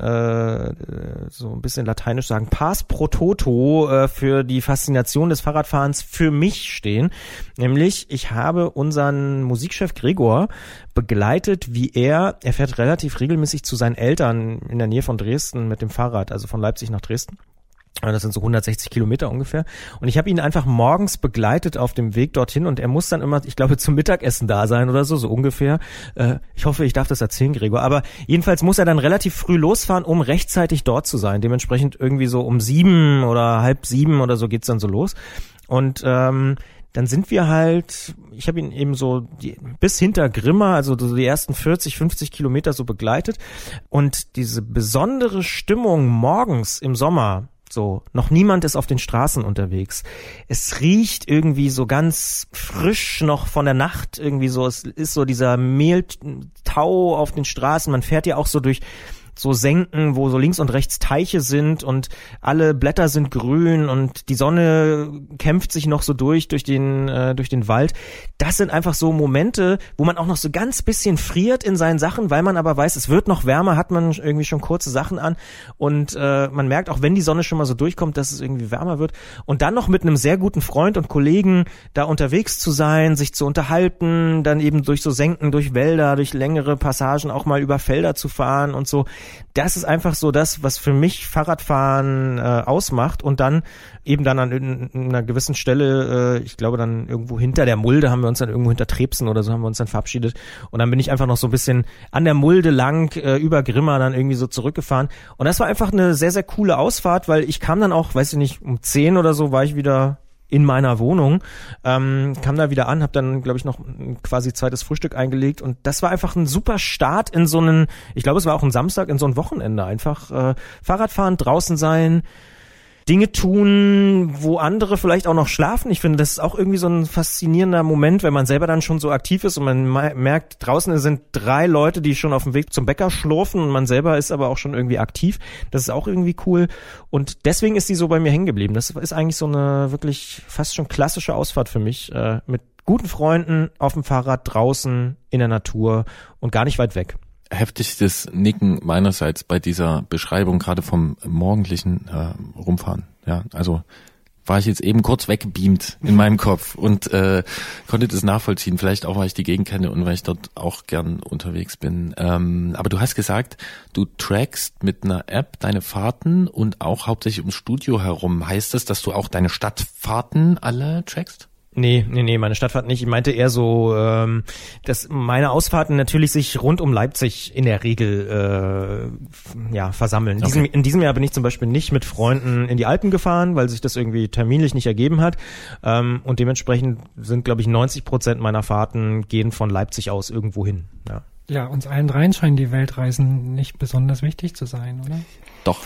so ein bisschen lateinisch sagen, pars pro toto für die Faszination des Fahrradfahrens für mich stehen. Nämlich, ich habe unseren Musikchef Gregor begleitet, wie er fährt relativ regelmäßig zu seinen Eltern in der Nähe von Dresden mit dem Fahrrad, also von Leipzig nach Dresden. Das sind so 160 Kilometer ungefähr. Und ich habe ihn einfach morgens begleitet auf dem Weg dorthin, und er muss dann immer, ich glaube, zum Mittagessen da sein oder so ungefähr. Ich hoffe, ich darf das erzählen, Gregor. Aber jedenfalls muss er dann relativ früh losfahren, um rechtzeitig dort zu sein. Dementsprechend irgendwie so um 7 oder halb 7 oder so geht's dann so los. Und dann sind wir halt, ich habe ihn eben so bis hinter Grimma, also so die ersten 40, 50 Kilometer so begleitet. Und diese besondere Stimmung morgens im Sommer, so, noch niemand ist auf den Straßen unterwegs. Es riecht irgendwie so ganz frisch noch von der Nacht irgendwie so. Es ist so dieser Mehltau auf den Straßen. Man fährt ja auch so durch so Senken, wo so links und rechts Teiche sind und alle Blätter sind grün und die Sonne kämpft sich noch so durch den Wald. Das sind einfach so Momente, wo man auch noch so ganz bisschen friert in seinen Sachen, weil man aber weiß, es wird noch wärmer, hat man irgendwie schon kurze Sachen an und man merkt auch, wenn die Sonne schon mal so durchkommt, dass es irgendwie wärmer wird und dann noch mit einem sehr guten Freund und Kollegen da unterwegs zu sein, sich zu unterhalten, dann eben durch so Senken, durch Wälder, durch längere Passagen auch mal über Felder zu fahren und so. Das ist einfach so das, was für mich Fahrradfahren ausmacht und dann eben dann an einer gewissen Stelle, ich glaube dann irgendwo hinter der Mulde haben wir uns dann irgendwo hinter Trebsen oder so haben wir uns dann verabschiedet und dann bin ich einfach noch so ein bisschen an der Mulde lang über Grimma dann irgendwie so zurückgefahren und das war einfach eine sehr, sehr coole Ausfahrt, weil ich kam dann auch, weiß ich nicht, um 10 oder so war ich wieder in meiner Wohnung, kam da wieder an, habe dann, glaube ich, noch quasi zweites Frühstück eingelegt und das war einfach ein super Start in so einen, ich glaube, es war auch ein Samstag, in so ein Wochenende einfach. Fahrradfahren, draußen sein, Dinge tun, wo andere vielleicht auch noch schlafen. Ich finde, das ist auch irgendwie so ein faszinierender Moment, wenn man selber dann schon so aktiv ist und man merkt, draußen sind 3 Leute, die schon auf dem Weg zum Bäcker schlurfen und man selber ist aber auch schon irgendwie aktiv. Das ist auch irgendwie cool und deswegen ist die so bei mir hängen geblieben. Das ist eigentlich so eine wirklich fast schon klassische Ausfahrt für mich, mit guten Freunden auf dem Fahrrad draußen in der Natur und gar nicht weit weg. Heftigstes Nicken meinerseits bei dieser Beschreibung, gerade vom morgendlichen Rumfahren. Ja, also war ich jetzt eben kurz weggebeamt in meinem Kopf und konnte das nachvollziehen. Vielleicht auch, weil ich die Gegend kenne und weil ich dort auch gern unterwegs bin. Aber du hast gesagt, du trackst mit einer App deine Fahrten und auch hauptsächlich ums Studio herum. Heißt das, dass du auch deine Stadtfahrten alle trackst? Nee, meine Stadtfahrt nicht. Ich meinte eher so, dass meine Ausfahrten natürlich sich rund um Leipzig in der Regel versammeln. Okay. In diesem Jahr bin ich zum Beispiel nicht mit Freunden in die Alpen gefahren, weil sich das irgendwie terminlich nicht ergeben hat. Und dementsprechend sind, glaube ich, 90% meiner Fahrten gehen von Leipzig aus irgendwo hin. Ja, uns allen dreien scheinen die Weltreisen nicht besonders wichtig zu sein, oder? Doch.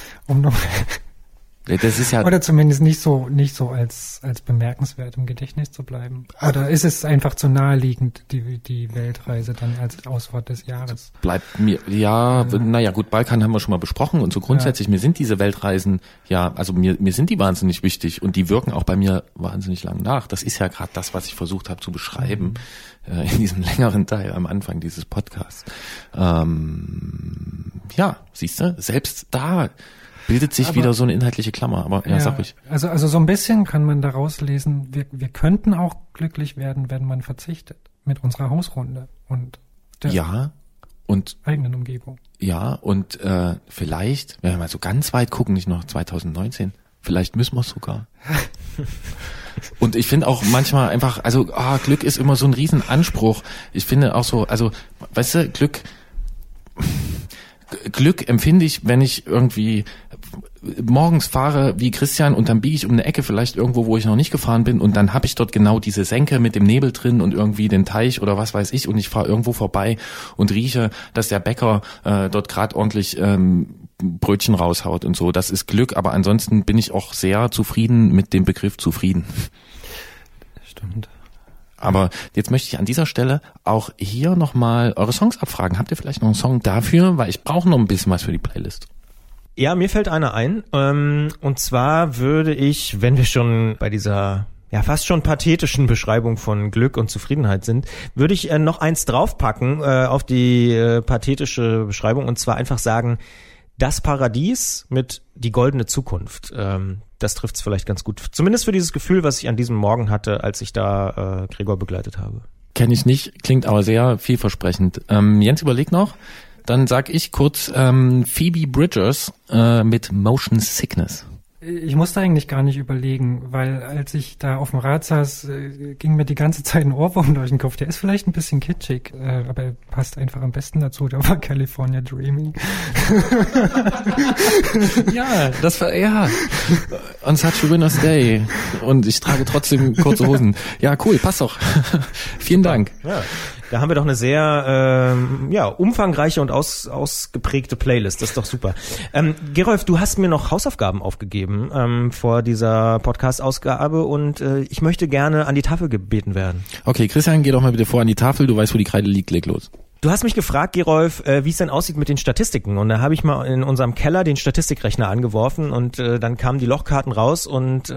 Das ist ja oder zumindest nicht so als bemerkenswert im Gedächtnis zu bleiben. Oder ist es einfach zu naheliegend, die Weltreise dann als Ausfahrt des Jahres? Bleibt mir, naja gut, Balkan haben wir schon mal besprochen und so grundsätzlich, mir sind diese Weltreisen, mir sind die wahnsinnig wichtig und die wirken auch bei mir wahnsinnig lang nach. Das ist ja gerade das, was ich versucht habe zu beschreiben in diesem längeren Teil am Anfang dieses Podcasts. Siehst du, selbst da bildet sich wieder so eine inhaltliche Klammer, aber sag ich. Also so ein bisschen kann man daraus lesen, wir könnten auch glücklich werden, wenn man verzichtet mit unserer Hausrunde und der eigenen Umgebung. Ja, und vielleicht, wenn wir mal so ganz weit gucken, nicht noch 2019, vielleicht müssen wir es sogar. Und ich finde auch manchmal einfach, Glück ist immer so ein Riesenanspruch. Ich finde auch so, weißt du, Glück empfinde ich, wenn ich irgendwie morgens fahre wie Christian und dann biege ich um eine Ecke vielleicht irgendwo, wo ich noch nicht gefahren bin und dann habe ich dort genau diese Senke mit dem Nebel drin und irgendwie den Teich oder was weiß ich und ich fahre irgendwo vorbei und rieche, dass der Bäcker dort gerade ordentlich Brötchen raushaut und so. Das ist Glück, aber ansonsten bin ich auch sehr zufrieden mit dem Begriff zufrieden. Stimmt. Aber jetzt möchte ich an dieser Stelle auch hier nochmal eure Songs abfragen. Habt ihr vielleicht noch einen Song dafür? Weil ich brauche noch ein bisschen was für die Playlist. Ja, mir fällt einer ein. Und zwar würde ich, wenn wir schon bei dieser fast schon pathetischen Beschreibung von Glück und Zufriedenheit sind, würde ich noch eins draufpacken auf die pathetische Beschreibung und zwar einfach sagen, das Paradies mit die goldene Zukunft. Das trifft's vielleicht ganz gut. Zumindest für dieses Gefühl, was ich an diesem Morgen hatte, als ich da Gregor begleitet habe. Kenne ich nicht, klingt aber sehr vielversprechend. Jens überlegt noch. Dann sag ich kurz Phoebe Bridgers mit Motion Sickness. Ich musste eigentlich gar nicht überlegen, weil als ich da auf dem Rad saß, ging mir die ganze Zeit ein Ohrwurm durch den Kopf. Der ist vielleicht ein bisschen kitschig, aber er passt einfach am besten dazu. Der war California Dreaming. Ja, das war on such a winner's day. Und ich trage trotzdem kurze Hosen. Ja, cool, passt doch. Vielen Dank. Ja. Da haben wir doch eine sehr umfangreiche und ausgeprägte Playlist. Das ist doch super. Gerolf, du hast mir noch Hausaufgaben aufgegeben vor dieser Podcast-Ausgabe und ich möchte gerne an die Tafel gebeten werden. Okay, Christian, geh doch mal bitte vor an die Tafel. Du weißt, wo die Kreide liegt. Leg los. Du hast mich gefragt, Gerolf, wie es denn aussieht mit den Statistiken. Und da habe ich mal in unserem Keller den Statistikrechner angeworfen und dann kamen die Lochkarten raus. Und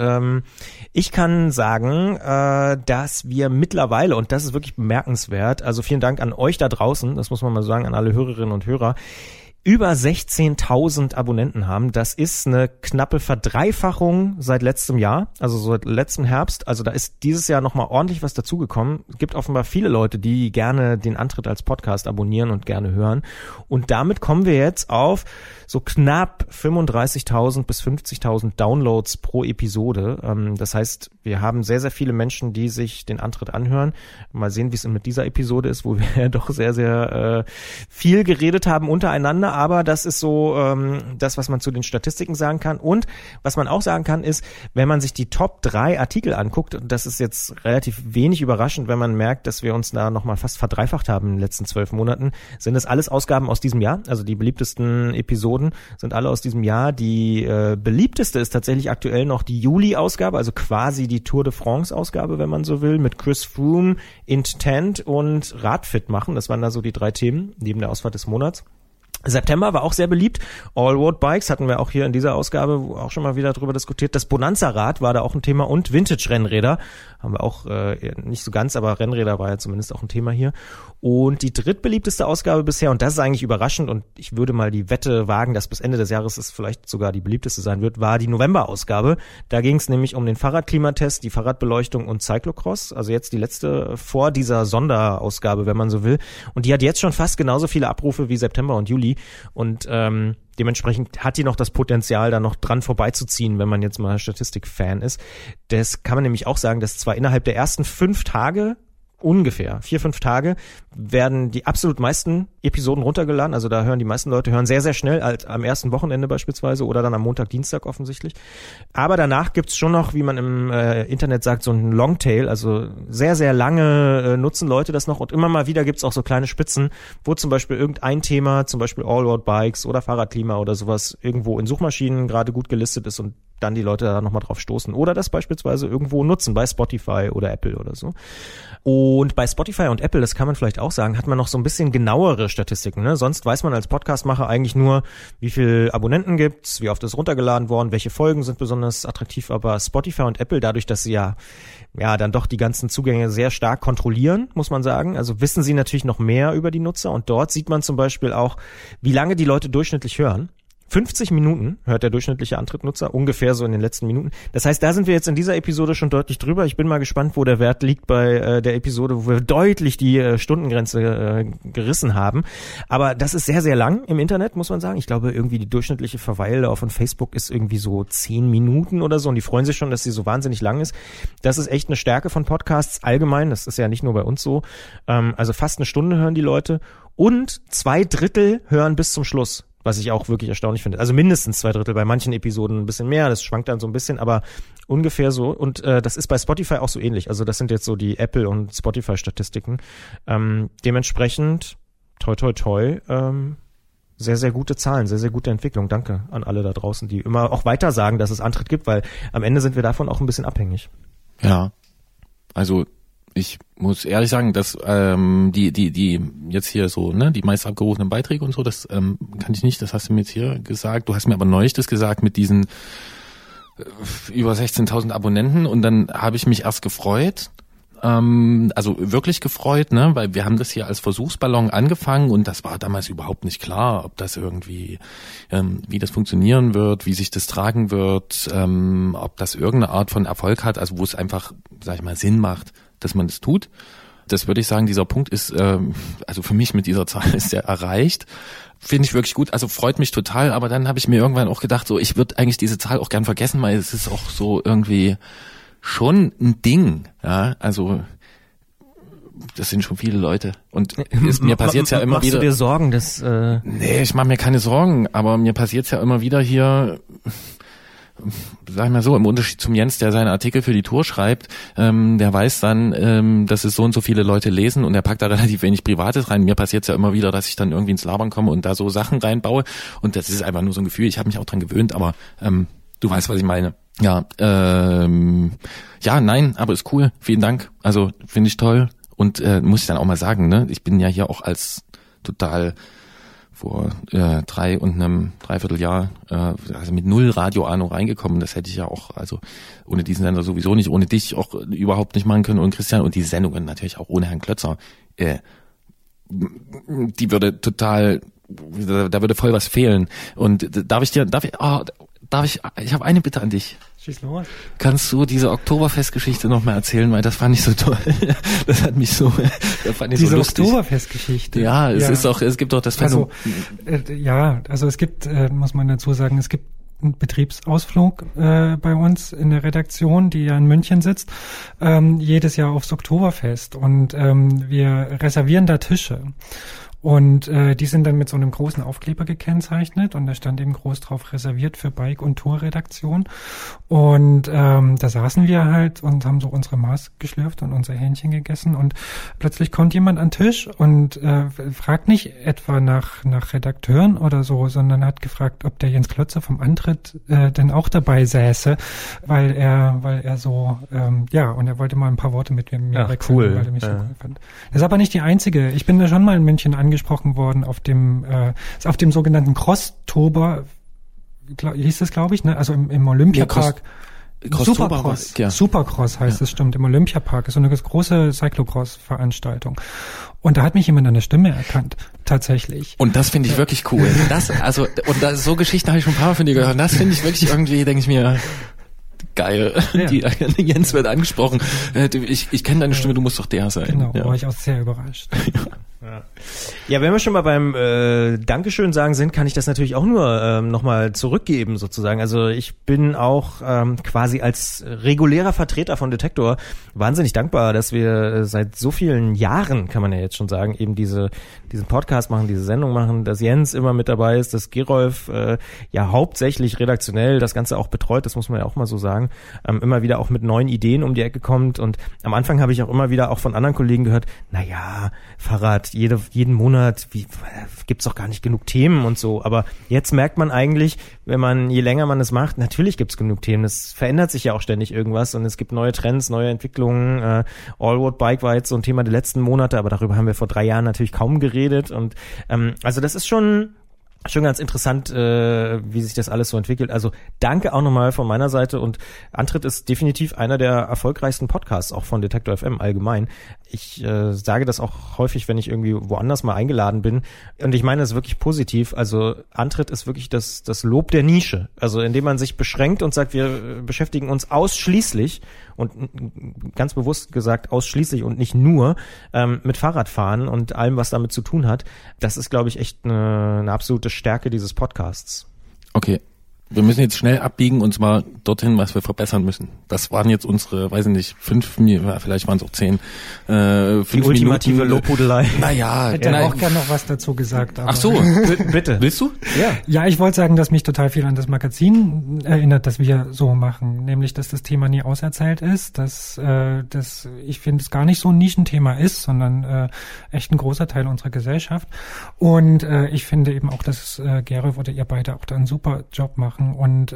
ich kann sagen, dass wir mittlerweile, und das ist wirklich bemerkenswert, also vielen Dank an euch da draußen, das muss man mal sagen, an alle Hörerinnen und Hörer, über 16.000 Abonnenten haben. Das ist eine knappe Verdreifachung seit letztem Jahr, also seit letztem Herbst. Also da ist dieses Jahr nochmal ordentlich was dazugekommen. Es gibt offenbar viele Leute, die gerne den Antritt als Podcast abonnieren und gerne hören. Und damit kommen wir jetzt auf so knapp 35.000 bis 50.000 Downloads pro Episode. Das heißt, wir haben sehr, sehr viele Menschen, die sich den Antritt anhören. Mal sehen, wie es mit dieser Episode ist, wo wir doch sehr, sehr viel geredet haben untereinander. Aber das ist so das, was man zu den Statistiken sagen kann. Und was man auch sagen kann, ist, wenn man sich die Top 3 Artikel anguckt, und das ist jetzt relativ wenig überraschend, wenn man merkt, dass wir uns da nochmal fast verdreifacht haben in den letzten 12 Monaten, sind das alles Ausgaben aus diesem Jahr. Also die beliebtesten Episoden sind alle aus diesem Jahr. Die beliebteste ist tatsächlich aktuell noch die Juli-Ausgabe, also quasi die Tour de France-Ausgabe, wenn man so will, mit Chris Froome, Intent und Radfit machen. Das waren da so die 3 Themen neben der Ausfahrt des Monats. September war auch sehr beliebt. All-Road Bikes hatten wir auch hier in dieser Ausgabe auch schon mal wieder drüber diskutiert. Das Bonanza-Rad war da auch ein Thema und Vintage-Rennräder haben wir auch nicht so ganz, aber Rennräder war ja zumindest auch ein Thema hier. Und die drittbeliebteste Ausgabe bisher, und das ist eigentlich überraschend und ich würde mal die Wette wagen, dass bis Ende des Jahres es vielleicht sogar die beliebteste sein wird, war die November-Ausgabe. Da ging es nämlich um den Fahrradklimatest, die Fahrradbeleuchtung und Cyclocross, also jetzt die letzte vor dieser Sonderausgabe, wenn man so will. Und die hat jetzt schon fast genauso viele Abrufe wie September und Juli. Und dementsprechend hat die noch das Potenzial, da noch dran vorbeizuziehen, wenn man jetzt mal Statistik-Fan ist. Das kann man nämlich auch sagen, dass zwar innerhalb der ersten 5 Tage ungefähr 4-5 Tage werden die absolut meisten Episoden runtergeladen. Also da hören die meisten Leute sehr, sehr schnell, als am ersten Wochenende beispielsweise oder dann am Montag, Dienstag offensichtlich. Aber danach gibt's schon noch, wie man im Internet sagt, so einen Longtail. Also sehr, sehr lange nutzen Leute das noch. Und immer mal wieder gibt's auch so kleine Spitzen, wo zum Beispiel irgendein Thema, zum Beispiel All-Road Bikes oder Fahrradklima oder sowas, irgendwo in Suchmaschinen gerade gut gelistet ist und dann die Leute da nochmal drauf stoßen. Oder das beispielsweise irgendwo nutzen, bei Spotify oder Apple oder so. Und bei Spotify und Apple, das kann man vielleicht auch sagen, hat man noch so ein bisschen genauere Statistiken. Ne? Sonst weiß man als Podcastmacher eigentlich nur, wie viel Abonnenten gibt's, wie oft ist runtergeladen worden, welche Folgen sind besonders attraktiv. Aber Spotify und Apple, dadurch, dass sie ja dann doch die ganzen Zugänge sehr stark kontrollieren, muss man sagen. Also wissen sie natürlich noch mehr über die Nutzer. Und dort sieht man zum Beispiel auch, wie lange die Leute durchschnittlich hören. 50 Minuten hört der durchschnittliche Antrittnutzer, ungefähr so in den letzten Minuten. Das heißt, da sind wir jetzt in dieser Episode schon deutlich drüber. Ich bin mal gespannt, wo der Wert liegt bei der Episode, wo wir deutlich die Stundengrenze gerissen haben. Aber das ist sehr, sehr lang im Internet, muss man sagen. Ich glaube, irgendwie die durchschnittliche Verweildauer von Facebook ist irgendwie so 10 Minuten oder so. Und die freuen sich schon, dass sie so wahnsinnig lang ist. Das ist echt eine Stärke von Podcasts allgemein. Das ist ja nicht nur bei uns so. Also fast eine Stunde hören die Leute. Und 2/3 hören bis zum Schluss. Was ich auch wirklich erstaunlich finde. Also mindestens 2/3, bei manchen Episoden ein bisschen mehr, das schwankt dann so ein bisschen, aber ungefähr so. Und das ist bei Spotify auch so ähnlich. Also das sind jetzt so die Apple- und Spotify-Statistiken. Dementsprechend, toi toi toi, sehr, sehr gute Zahlen, sehr, sehr gute Entwicklung. Danke an alle da draußen, die immer auch weiter sagen, dass es Antritt gibt, weil am Ende sind wir davon auch ein bisschen abhängig. Ja, also ich muss ehrlich sagen, dass die jetzt hier so, ne, die meist abgerufenen Beiträge und so, das kann ich nicht, das hast du mir jetzt hier gesagt. Du hast mir aber neulich das gesagt mit diesen über 16.000 Abonnenten und dann habe ich mich erst gefreut, also wirklich gefreut, ne, weil wir haben das hier als Versuchsballon angefangen und das war damals überhaupt nicht klar, ob das irgendwie, wie das funktionieren wird, wie sich das tragen wird, ob das irgendeine Art von Erfolg hat, also wo es einfach, sag ich mal, Sinn macht, dass man das tut. Das würde ich sagen, dieser Punkt ist, also für mich mit dieser Zahl ist der erreicht. Finde ich wirklich gut, also freut mich total, aber dann habe ich mir irgendwann auch gedacht, so ich würde eigentlich diese Zahl auch gern vergessen, weil es ist auch so irgendwie schon ein Ding, ja, also das sind schon viele Leute und mir passiert es ja immer wieder. Machst du dir Sorgen, dass... Nee, ich mache mir keine Sorgen, aber mir passiert es ja immer wieder hier... Sag ich mal so, im Unterschied zum Jens, der seine Artikel für die Tour schreibt, der weiß dann, dass es so und so viele Leute lesen und er packt da relativ wenig Privates rein. Mir passiert es ja immer wieder, dass ich dann irgendwie ins Labern komme und da so Sachen reinbaue und das ist einfach nur so ein Gefühl, ich habe mich auch dran gewöhnt, aber du weißt, was ich meine. Ja, nein, aber ist cool, vielen Dank, also finde ich toll und muss ich dann auch mal sagen, ne, ich bin ja hier auch als total vor 3 und einem Dreivierteljahr also mit 0 Radioahnung reingekommen. Das hätte ich ja auch, also ohne diesen Sender sowieso nicht, ohne dich auch überhaupt nicht machen können und Christian und die Sendungen natürlich auch ohne Herrn Klötzer. Die würde total, da würde voll was fehlen. Und ich habe eine Bitte an dich. Schieß los. Kannst du diese Oktoberfestgeschichte noch mal erzählen, weil das fand ich so toll. Das hat mich so, das fand ich diese so lustig. Diese Oktoberfestgeschichte. Ja, es gibt auch das Phänomen. Also es gibt, muss man dazu sagen, es gibt einen Betriebsausflug bei uns in der Redaktion, die ja in München sitzt, jedes Jahr aufs Oktoberfest und wir reservieren da Tische. Und die sind dann mit so einem großen Aufkleber gekennzeichnet und da stand eben groß drauf reserviert für Bike- und Tourredaktion. Und da saßen wir halt und haben so unsere Maß geschlürft und unser Hähnchen gegessen und plötzlich kommt jemand an den Tisch und fragt nicht etwa nach Redakteuren oder so, sondern hat gefragt, ob der Jens Klötzer vom Antritt denn auch dabei säße, weil er so, und er wollte mal ein paar Worte mit mir wechseln, cool. Weil er mich so cool fand. Das ist aber nicht die einzige. Ich bin da schon mal in München angesprochen worden auf dem sogenannten Crosstober, hieß das, glaube ich, ne? Also im Olympiapark. Supercross, ja. Supercross heißt es, stimmt, im Olympiapark. Ist so eine große Cyclocross-Veranstaltung. Und da hat mich jemand an der Stimme erkannt, tatsächlich. Und das finde ich wirklich cool. So Geschichten habe ich schon ein paar Mal von dir gehört. Das finde ich wirklich irgendwie, denke ich mir, geil. Ja. Jens wird angesprochen. Ich kenne deine Stimme, du musst doch der sein. Genau, ja. war ich auch sehr überrascht. Ja, wenn wir schon mal beim Dankeschön sagen sind, kann ich das natürlich auch nur nochmal zurückgeben sozusagen. Also ich bin auch quasi als regulärer Vertreter von Detektor wahnsinnig dankbar, dass wir seit so vielen Jahren, kann man ja jetzt schon sagen, eben diesen Podcast machen, diese Sendung machen, dass Jens immer mit dabei ist, dass Gerolf hauptsächlich redaktionell das Ganze auch betreut, das muss man ja auch mal so sagen, immer wieder auch mit neuen Ideen um die Ecke kommt. Und am Anfang habe ich auch immer wieder auch von anderen Kollegen gehört, Fahrrad, jeden Monat, gibt's doch gar nicht genug Themen und so. Aber jetzt merkt man eigentlich, je länger man es macht, natürlich gibt's genug Themen. Es verändert sich ja auch ständig irgendwas und es gibt neue Trends, neue Entwicklungen. Allroad Bike war jetzt so ein Thema der letzten Monate, aber darüber haben wir vor 3 Jahren natürlich kaum geredet. Und also das ist schon ganz interessant, wie sich das alles so entwickelt. Also danke auch nochmal von meiner Seite und Antritt ist definitiv einer der erfolgreichsten Podcasts, auch von Detektor FM allgemein. Ich sage das auch häufig, wenn ich irgendwie woanders mal eingeladen bin und ich meine das wirklich positiv. Also Antritt ist wirklich das Lob der Nische. Also indem man sich beschränkt und sagt, wir beschäftigen uns ausschließlich und ganz bewusst gesagt ausschließlich und nicht nur mit Fahrradfahren und allem, was damit zu tun hat. Das ist, glaube ich, echt eine absolute Stärke dieses Podcasts. Okay, wir müssen jetzt schnell abbiegen und zwar dorthin, was wir verbessern müssen. Das waren jetzt unsere, weiß ich nicht, 5 Minuten, vielleicht waren es auch 10. 5 die ultimative Minuten. Lobhudelei. Ich hätte auch gerne noch was dazu gesagt. Aber Ach so, bitte. Willst du? Ja, ich wollte sagen, dass mich total viel an das Magazin erinnert, das wir so machen. Nämlich, dass das Thema nie auserzählt ist, dass ich finde, es gar nicht so ein Nischenthema ist, sondern echt ein großer Teil unserer Gesellschaft. Und ich finde eben auch, dass Gerolf oder ihr beide auch da einen super Job machen. Und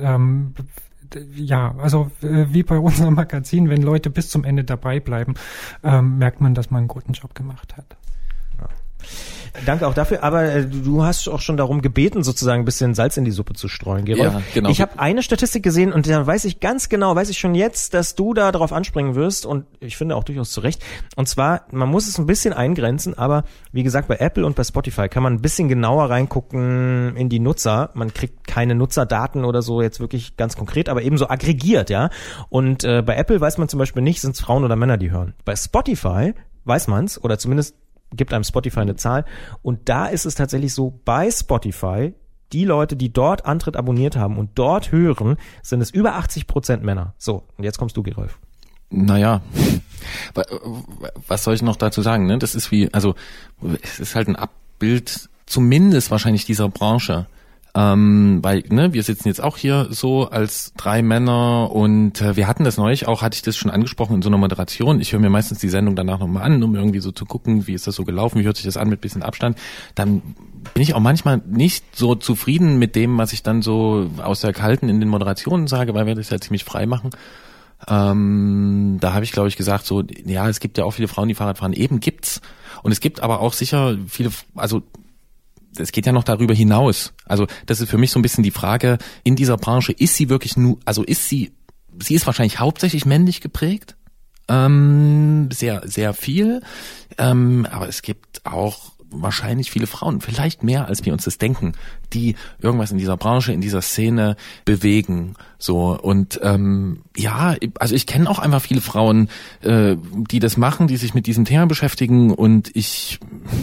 also wie bei unserem Magazin, wenn Leute bis zum Ende dabei bleiben, merkt man, dass man einen guten Job gemacht hat. Ja. Danke auch dafür, aber du hast auch schon darum gebeten, sozusagen ein bisschen Salz in die Suppe zu streuen, Gerolf. Ja, genau. Ich habe eine Statistik gesehen und da weiß ich schon jetzt, dass du da drauf anspringen wirst und ich finde auch durchaus zu Recht. Und zwar, man muss es ein bisschen eingrenzen, aber wie gesagt, bei Apple und bei Spotify kann man ein bisschen genauer reingucken in die Nutzer. Man kriegt keine Nutzerdaten oder so jetzt wirklich ganz konkret, aber eben so aggregiert, ja. Und bei Apple weiß man zum Beispiel nicht, sind es Frauen oder Männer, die hören. Bei Spotify weiß man's oder zumindest gibt einem Spotify eine Zahl und da ist es tatsächlich so, bei Spotify, die Leute, die dort Antritt abonniert haben und dort hören, sind es über 80% Männer. So, und jetzt kommst du, Gerolf. Naja, was soll ich noch dazu sagen, ne? Das ist es ist halt ein Abbild zumindest wahrscheinlich dieser Branche. Weil, wir sitzen jetzt auch hier so als 3 Männer und wir hatten das neulich auch, hatte ich das schon angesprochen in so einer Moderation. Ich höre mir meistens die Sendung danach nochmal an, um irgendwie so zu gucken, wie ist das so gelaufen, wie hört sich das an mit bisschen Abstand. Dann bin ich auch manchmal nicht so zufrieden mit dem, was ich dann so aus der Kalten in den Moderationen sage, weil wir das ja ziemlich frei machen. Da habe ich, glaube ich, gesagt, so, ja, es gibt ja auch viele Frauen, die Fahrrad fahren. Eben gibt's. Und es gibt aber auch sicher viele, also es geht ja noch darüber hinaus. Also das ist für mich so ein bisschen die Frage, in dieser Branche, ist sie wirklich nur, also sie ist wahrscheinlich hauptsächlich männlich geprägt, sehr, sehr viel, aber es gibt auch wahrscheinlich viele Frauen, vielleicht mehr als wir uns das denken, die irgendwas in dieser Branche, in dieser Szene bewegen. So und also ich kenne auch einfach viele Frauen, die das machen, die sich mit diesem Thema beschäftigen und ich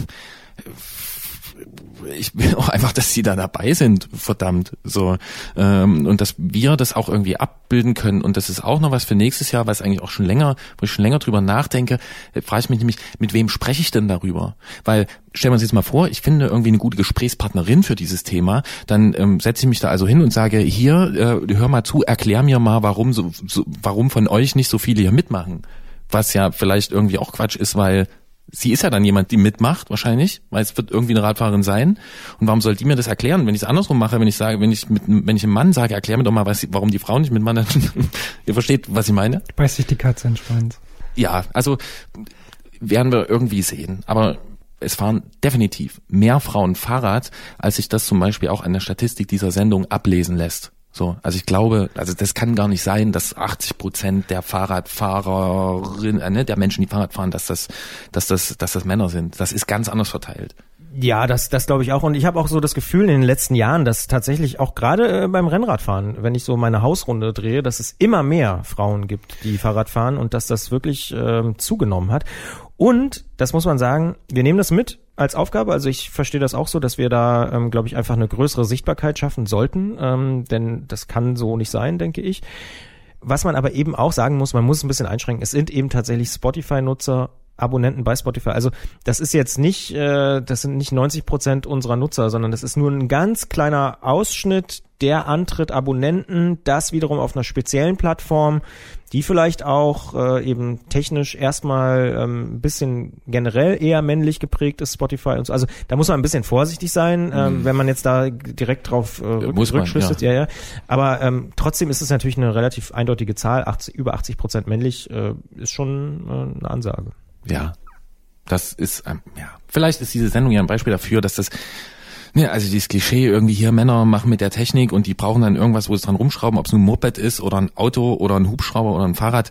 will auch einfach, dass sie da dabei sind, verdammt, so, und dass wir das auch irgendwie abbilden können und das ist auch noch was für nächstes Jahr, was eigentlich auch schon länger, wo ich schon länger drüber nachdenke, frage ich mich nämlich, mit wem spreche ich denn darüber? Weil, stellen wir uns jetzt mal vor, ich finde irgendwie eine gute Gesprächspartnerin für dieses Thema, dann setze ich mich da also hin und sage, hier, hör mal zu, erklär mir mal, warum von euch nicht so viele hier mitmachen, was ja vielleicht irgendwie auch Quatsch ist, weil sie ist ja dann jemand, die mitmacht, wahrscheinlich, weil es wird irgendwie eine Radfahrerin sein. Und warum soll die mir das erklären? Wenn ich es andersrum mache, wenn ich einem Mann sage, erklär mir doch mal, warum die Frauen nicht mitmachen, ihr versteht, was ich meine? Beißt sich die Katze in den Schwanz. Ja, also werden wir irgendwie sehen. Aber es fahren definitiv mehr Frauen Fahrrad, als sich das zum Beispiel auch an der Statistik dieser Sendung ablesen lässt. So, also ich glaube, also das kann gar nicht sein, dass 80% der Fahrradfahrerinnen, der Menschen, die Fahrrad fahren, dass das Männer sind. Das ist ganz anders verteilt. Ja, das glaube ich auch. Und ich habe auch so das Gefühl in den letzten Jahren, dass tatsächlich auch gerade beim Rennradfahren, wenn ich so meine Hausrunde drehe, dass es immer mehr Frauen gibt, die Fahrrad fahren und dass das wirklich zugenommen hat. Und, das muss man sagen, wir nehmen das mit als Aufgabe. Also ich verstehe das auch so, dass wir da, glaube ich, einfach eine größere Sichtbarkeit schaffen sollten. Denn das kann so nicht sein, denke ich. Was man aber eben auch sagen muss, man muss es ein bisschen einschränken. Es sind eben tatsächlich Spotify-Nutzer, Abonnenten bei Spotify. Also das ist jetzt nicht, das sind nicht 90% unserer Nutzer, sondern das ist nur ein ganz kleiner Ausschnitt, der antritt Abonnenten, das wiederum auf einer speziellen Plattform, die vielleicht auch eben technisch erstmal ein bisschen generell eher männlich geprägt ist, Spotify und so. Also da muss man ein bisschen vorsichtig sein, wenn man jetzt da direkt drauf rückschlüsselt. Ja. Aber trotzdem ist es natürlich eine relativ eindeutige Zahl, über 80% männlich, ist schon eine Ansage. Ja, das ist, vielleicht ist diese Sendung ja ein Beispiel dafür, dass das, also dieses Klischee irgendwie hier, Männer machen mit der Technik und die brauchen dann irgendwas, wo sie dran rumschrauben, ob es ein Moped ist oder ein Auto oder ein Hubschrauber oder ein Fahrrad.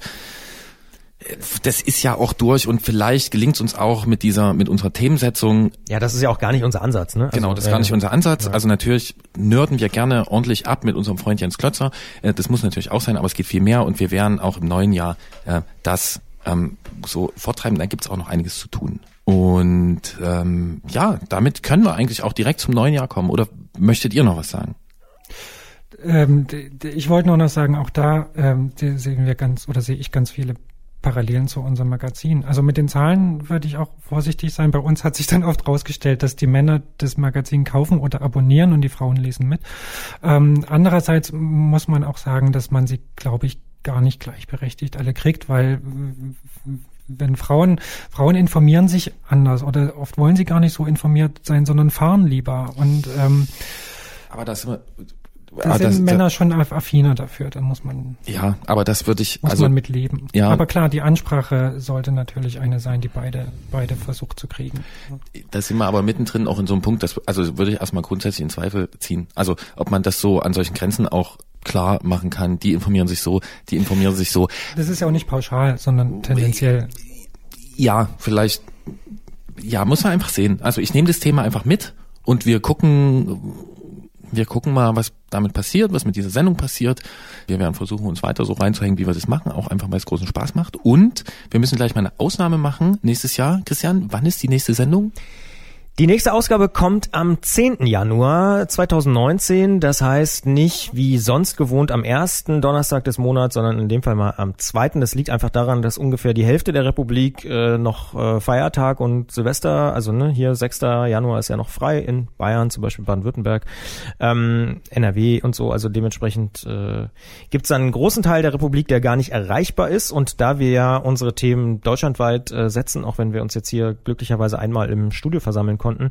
Das ist ja auch durch und vielleicht gelingt es uns auch mit unserer Themensetzung. Ja, das ist ja auch gar nicht unser Ansatz, ne? Genau, das ist gar nicht unser Ansatz. Ja. Also natürlich nörden wir gerne ordentlich ab mit unserem Freund Jens Klötzer. Das muss natürlich auch sein, aber es geht viel mehr und wir werden auch im neuen Jahr das so vortreiben, dann gibt's auch noch einiges zu tun. Und damit können wir eigentlich auch direkt zum neuen Jahr kommen. Oder möchtet ihr noch was sagen? Ich wollte nur noch sagen, auch da sehe ich ganz viele Parallelen zu unserem Magazin. Also mit den Zahlen würde ich auch vorsichtig sein. Bei uns hat sich dann oft rausgestellt, dass die Männer das Magazin kaufen oder abonnieren und die Frauen lesen mit. Andererseits muss man auch sagen, dass man sie, glaube ich, gar nicht gleichberechtigt alle kriegt, weil wenn Frauen informieren sich anders oder oft wollen sie gar nicht so informiert sein, sondern fahren lieber und aber das sind Männer schon affiner dafür, dann muss man aber das würde ich man mitleben. Ja. Aber klar, die Ansprache sollte natürlich eine sein, die beide versucht zu kriegen. Da sind wir aber mittendrin auch in so einem Punkt, also würde ich erstmal grundsätzlich in Zweifel ziehen. Also ob man das so an solchen Grenzen auch klar machen kann, die informieren sich so. Das ist ja auch nicht pauschal, sondern tendenziell. Ja, vielleicht, muss man einfach sehen. Also ich nehme das Thema einfach mit und wir gucken mal, was damit passiert, was mit dieser Sendung passiert. Wir werden versuchen, uns weiter so reinzuhängen, wie wir das machen, auch einfach, weil es großen Spaß macht. Und wir müssen gleich mal eine Ausnahme machen nächstes Jahr. Christian, wann ist die nächste Sendung? Die nächste Ausgabe kommt am 10. Januar 2019. Das heißt nicht wie sonst gewohnt am ersten Donnerstag des Monats, sondern in dem Fall mal am 2. Das liegt einfach daran, dass ungefähr die Hälfte der Republik noch Feiertag und Silvester, also hier 6. Januar ist ja noch frei in Bayern, zum Beispiel Baden-Württemberg, NRW und so. Also dementsprechend gibt's dann einen großen Teil der Republik, der gar nicht erreichbar ist. Und da wir ja unsere Themen deutschlandweit setzen, auch wenn wir uns jetzt hier glücklicherweise einmal im Studio versammeln konnten,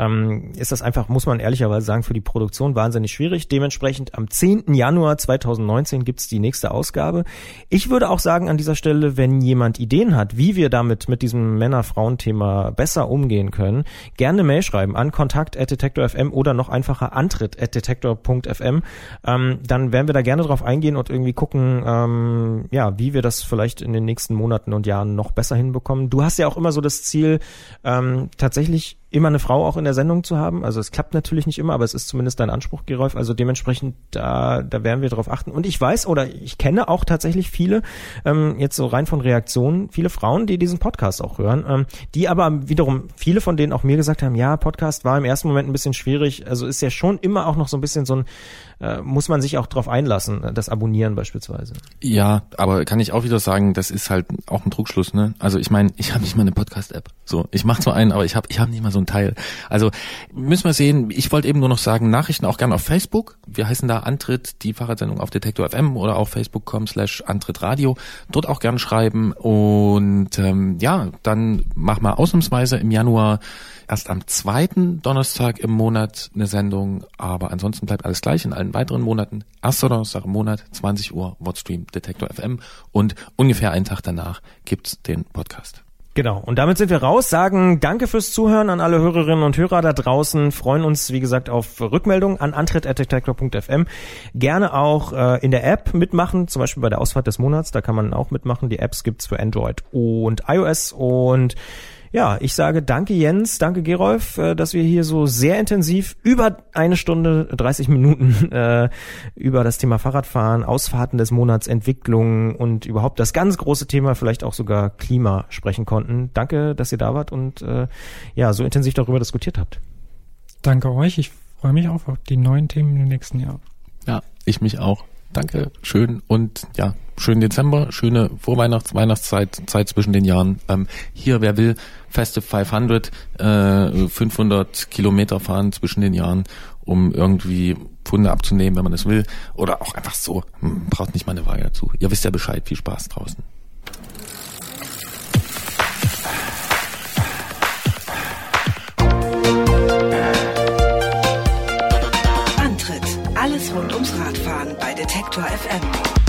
ist das einfach, muss man ehrlicherweise sagen, für die Produktion wahnsinnig schwierig. Dementsprechend am 10. Januar 2019 gibt's die nächste Ausgabe. Ich würde auch sagen an dieser Stelle, wenn jemand Ideen hat, wie wir damit mit diesem Männer-Frauen-Thema besser umgehen können, gerne Mail schreiben an kontakt@detektor.fm oder noch einfacher antritt@detektor.fm. Dann werden wir da gerne drauf eingehen und irgendwie gucken, wie wir das vielleicht in den nächsten Monaten und Jahren noch besser hinbekommen. Du hast ja auch immer so das Ziel, tatsächlich immer eine Frau auch in der Sendung zu haben. Also es klappt natürlich nicht immer, aber es ist zumindest dein Anspruch, Gerolf. Also dementsprechend, da werden wir drauf achten. Und ich weiß oder ich kenne auch tatsächlich viele, jetzt so rein von Reaktionen, viele Frauen, die diesen Podcast auch hören, die aber wiederum, viele von denen auch mir gesagt haben, ja, Podcast war im ersten Moment ein bisschen schwierig. Also ist ja schon immer auch noch so ein bisschen so ein, muss man sich auch drauf einlassen, das Abonnieren beispielsweise. Ja, aber kann ich auch wieder sagen, das ist halt auch ein Trugschluss, ne? Also ich meine, ich habe nicht mal eine Podcast-App. So, ich mache zwar einen, aber ich hab nicht mal so ein Teil. Also müssen wir sehen, ich wollte eben nur noch sagen, Nachrichten auch gerne auf Facebook. Wir heißen da Antritt, die Fahrradsendung auf Detektor FM oder auf facebook.com/antrittradio. Dort auch gerne schreiben und dann mach mal ausnahmsweise im Januar erst am 2. Donnerstag im Monat eine Sendung, aber ansonsten bleibt alles gleich in allen weiteren Monaten. 1. Donnerstag im Monat, 20 Uhr, Wordstream, Detektor FM und ungefähr einen Tag danach gibt's den Podcast. Genau, und damit sind wir raus, sagen danke fürs Zuhören an alle Hörerinnen und Hörer da draußen, freuen uns, wie gesagt, auf Rückmeldungen an antritt@detektor.fm. Gerne auch in der App mitmachen, zum Beispiel bei der Ausfahrt des Monats, da kann man auch mitmachen. Die Apps gibt's für Android und iOS und ja, ich sage danke Jens, danke Gerolf, dass wir hier so sehr intensiv über 1 Stunde 30 Minuten über das Thema Fahrradfahren, Ausfahrten des Monats, Entwicklung und überhaupt das ganz große Thema, vielleicht auch sogar Klima sprechen konnten. Danke, dass ihr da wart und so intensiv darüber diskutiert habt. Danke euch, ich freue mich auch auf die neuen Themen im nächsten Jahr. Ja, ich mich auch. Danke, schön und ja, schönen Dezember, schöne Weihnachtszeit zwischen den Jahren. Hier, wer will, Festive 500, 500 Kilometer fahren zwischen den Jahren, um irgendwie Pfunde abzunehmen, wenn man das will. Oder auch einfach so, braucht nicht mal eine Waage dazu. Ihr wisst ja Bescheid, viel Spaß draußen. Antritt, alles rund ums Radfahren bei Detektor FM.